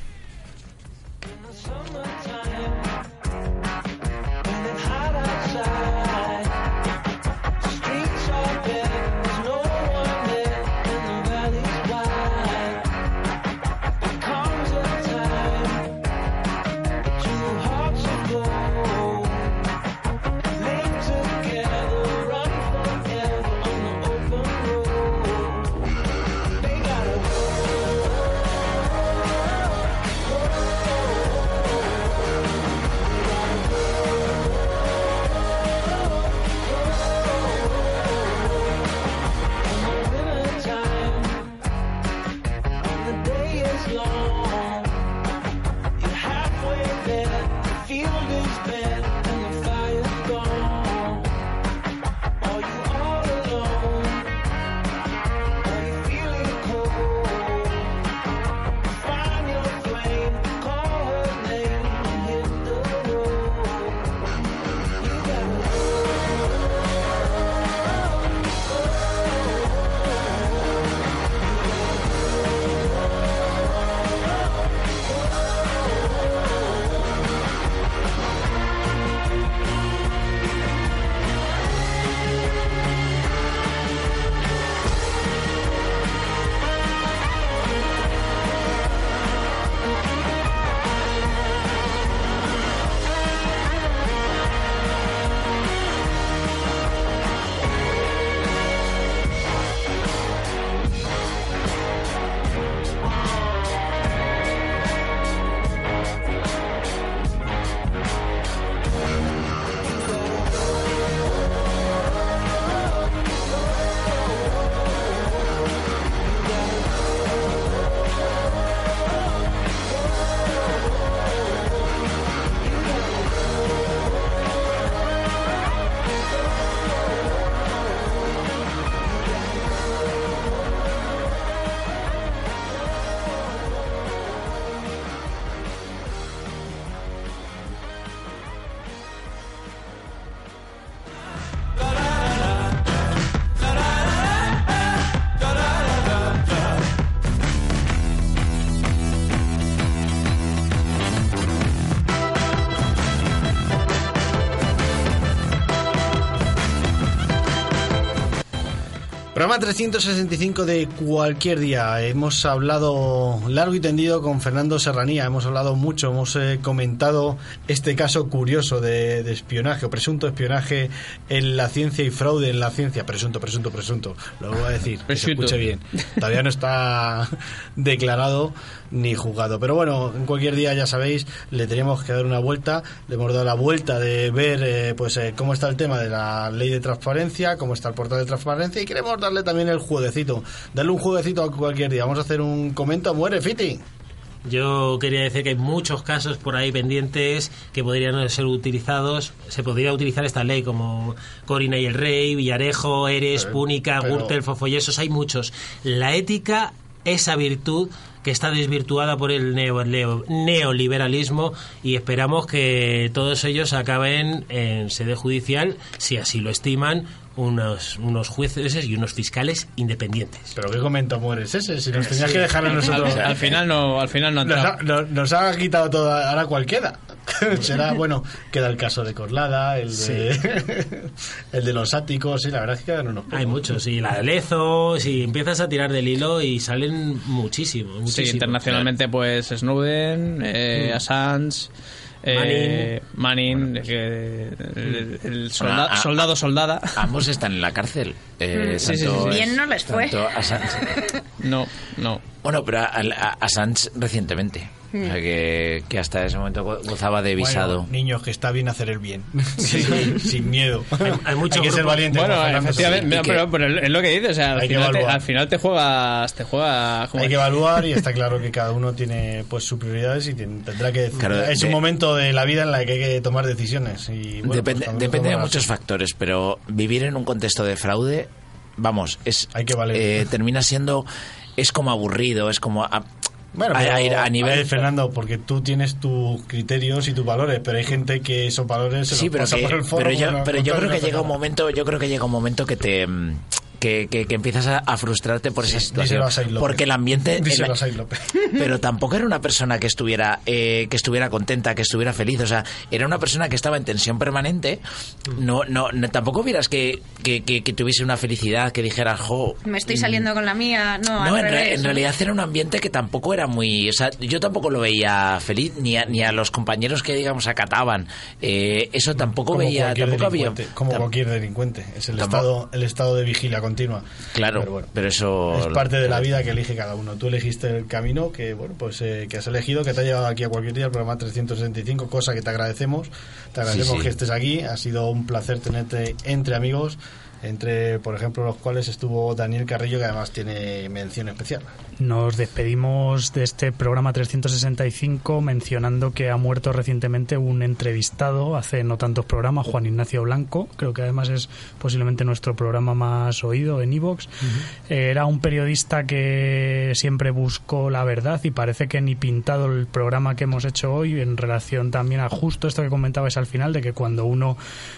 Programa trescientos sesenta y cinco de cualquier día. Hemos hablado largo y tendido con Fernando Serranía, hemos hablado mucho, hemos eh, comentado este caso curioso de, de espionaje o presunto espionaje en la ciencia y fraude en la ciencia. Presunto, presunto, presunto. Lo voy a decir, que se escuche bien. Todavía no está declarado ni juzgado. Pero bueno, en cualquier día, ya sabéis, le teníamos que dar una vuelta. Le hemos dado la vuelta de ver eh, pues eh, cómo está el tema de la ley de transparencia, cómo está el portal de transparencia, y queremos darle también el jueguecito. Darle un jueguecito a cualquier día. Vamos a hacer un comento. Muere, Fiti. Yo quería decir que hay muchos casos por ahí pendientes que podrían ser utilizados. Se podría utilizar esta ley como Corina y el Rey, Villarejo, Eres, pero, Púnica, pero... Gürtel, Fofollesos. Hay muchos. La ética, esa virtud que está desvirtuada por el neo, neo, neoliberalismo, y esperamos que todos ellos acaben en sede judicial, si así lo estiman, unos, unos jueces y unos fiscales independientes. ¿Pero qué comento mueres ese? Si nos tenías sí. que dejar a nosotros. Al, al final no, al final no nos ha, nos, nos ha quitado todo, ahora cualquiera. Será, bueno, queda el caso de Corlada, el de, sí. el de los áticos, y la verdad es que quedan unos pocos. Hay muchos, y la de Lezo, si empiezas a tirar del hilo y salen muchísimos. muchísimo. Sí, internacionalmente pues Snowden, eh, mm. Assange, eh, Manning, eh, el, el solda, a, soldado soldada. Ambos están en la cárcel. Eh, mm. sí, sí, sí, sí. Bien no les fue. No, no. Bueno, pero a, a Assange recientemente. O sea, que, que hasta ese momento gozaba de visado. Bueno, niños, que está bien hacer el bien. Sí, sin miedo. Hay, hay, mucho hay que ser valiente. Bueno, efectivamente, no, pero, pero es lo que dices, o sea, al, final te, al final te juegas, te juegas. Hay que evaluar y está claro que cada uno tiene pues sus prioridades y tiene, tendrá que. Claro, es de, un momento de la vida en la que hay que tomar decisiones. Y, bueno, depende pues, depende de muchos factores, pero vivir en un contexto de fraude, vamos, es hay que valer. Eh, termina siendo, es como aburrido, es como. A, Bueno, pero, a, a nivel ver, Fernando, porque tú tienes tus criterios y tus valores, pero hay gente que esos valores se sí, los pero pasa que, por el foro. Pero yo, no, pero no yo creo que no llega un momento, yo creo que llega un momento que te que, que, que empiezas a, a frustrarte por sí, esa situación, porque el ambiente, el, pero tampoco era una persona que estuviera eh, que estuviera contenta, que estuviera feliz, o sea, era una persona que estaba en tensión permanente. No, no, no tampoco vieras que, que, que, que tuviese una felicidad, que dijeras, jo, me estoy saliendo con la mía, no, no al en, revés, en realidad era un ambiente que tampoco era muy, o sea, yo tampoco lo veía feliz, ni a, ni a los compañeros que digamos acataban, eh, eso tampoco como veía, tampoco había, como tam cualquier delincuente, es el tampoco, estado, el estado de vigilia continua. Claro, pero, bueno, pero eso es parte de la vida que elige cada uno. Tú elegiste el camino que bueno, pues eh, que has elegido, que te ha llevado aquí a cualquier día, el programa trescientos sesenta y cinco, cosa que te agradecemos. Te agradecemos sí, sí. que estés aquí. Ha sido un placer tenerte entre amigos, entre, por ejemplo, los cuales estuvo Daniel Carrillo, que además tiene mención especial. Nos despedimos de este programa trescientos sesenta y cinco mencionando que ha muerto recientemente un entrevistado hace no tantos programas, Juan Ignacio Blanco, creo que además es posiblemente nuestro programa más oído en iVoox. Uh-huh. eh, era un periodista que siempre buscó la verdad y parece que ni pintado el programa que hemos hecho hoy en relación también a justo esto que comentabais al final, de que cuando uno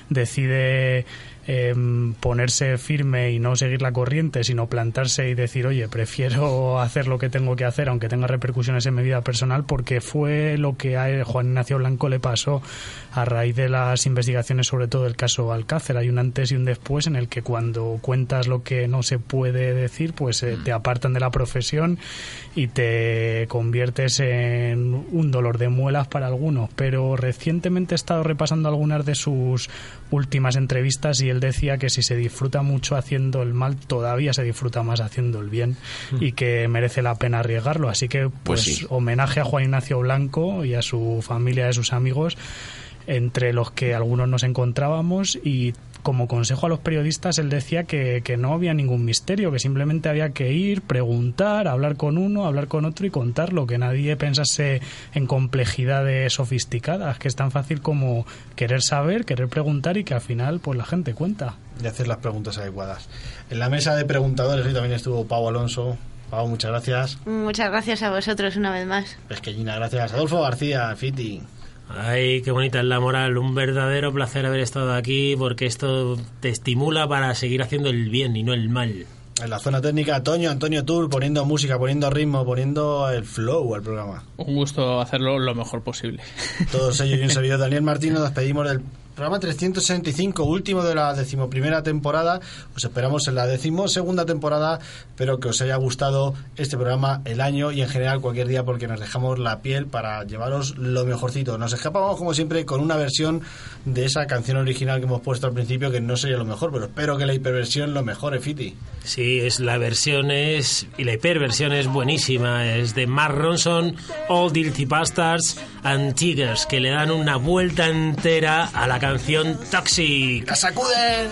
decide Eh, ponerse firme y no seguir la corriente, sino plantarse y decir, oye, prefiero hacer lo que tengo que hacer aunque tenga repercusiones en mi vida personal, porque fue lo que a Juan Ignacio Blanco le pasó a raíz de las investigaciones, sobre todo el caso Alcácer. Hay un antes y un después en el que cuando cuentas lo que no se puede decir, pues eh, te apartan de la profesión y te conviertes en un dolor de muelas para algunos. Pero recientemente he estado repasando algunas de sus últimas entrevistas y él decía que si se disfruta mucho haciendo el mal, todavía se disfruta más haciendo el bien, mm. y que merece la pena arriesgarlo. Así que pues, pues sí. homenaje a Juan Ignacio Blanco y a su familia y a sus amigos, entre los que algunos nos encontrábamos. Y como consejo a los periodistas, él decía que, que no había ningún misterio, que simplemente había que ir, preguntar, hablar con uno, hablar con otro y contarlo, que nadie pensase en complejidades sofisticadas, que es tan fácil como querer saber, querer preguntar y que al final pues la gente cuenta. Y hacer las preguntas adecuadas. En la mesa de preguntadores hoy también estuvo Pau Alonso. Pau, muchas gracias. Muchas gracias a vosotros una vez más. Pesqueñina, gracias. Adolfo García, Fiti. Ay, qué bonita es la moral. Un verdadero placer haber estado aquí, porque esto te estimula para seguir haciendo el bien y no el mal. En la zona técnica, Toño, Antonio Tour, poniendo música, poniendo ritmo, poniendo el flow al programa. Un gusto hacerlo lo mejor posible. Todos ellos y un servidor Daniel Martín, nos despedimos del programa trescientos sesenta y cinco, último de la decimoprimera temporada. Os esperamos en la decimosegunda temporada. Espero que os haya gustado este programa, el año y en general cualquier día, porque nos dejamos la piel para llevaros lo mejorcito. Nos escapamos como siempre con una versión de esa canción original que hemos puesto al principio, que no sería lo mejor, pero espero que la hiperversión lo mejore, Fiti. Sí, es la versión es y la hiperversión es buenísima. Es de Mark Ronson, All Guilty Bastards and Tigers, que le dan una vuelta entera a la canción Toxic. ¡La sacuden!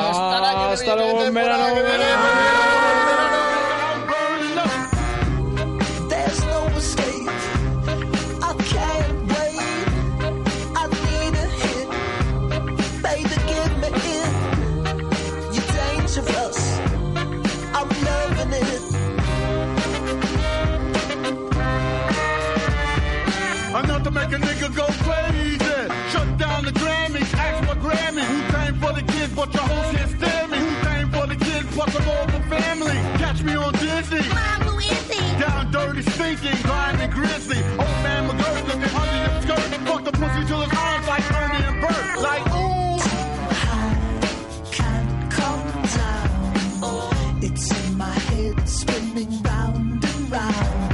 Ah, hasta luego en verano. Enough to make a nigga go crazy. Shut down the Grammys, ask what Grammy. Wu-Tang for the kids, but your hoes can't stand me. Wu-Tang for the kids, plus a mobile family. Catch me on Disney. Mom, who is he? Down dirty, stinking, grimy, grizzly. Old man McGirt looking under your skirt. Fuck the pussy till his arms like Ernie and Bert. Like, ooh. Can't come down. It's in my head, spinning round and round.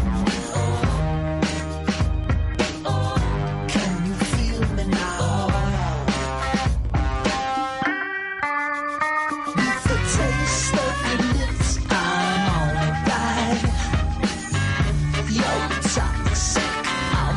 Toxic.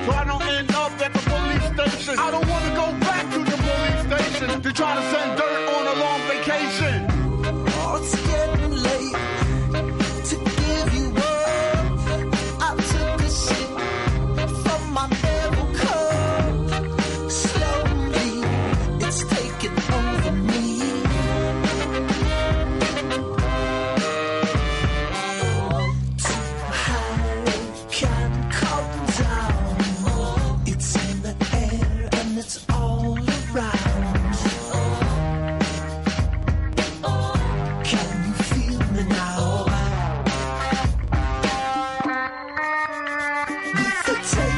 so I don't end up at the police station. I don't want to go back to the police station to try to send dirt on a long vacation. Oh, it's getting late to give you up. I took a sip from my devil cup. Slowly, it's taking over me. Too high, can't come down. It's in the air and it's all around. Can you feel me now? With the taste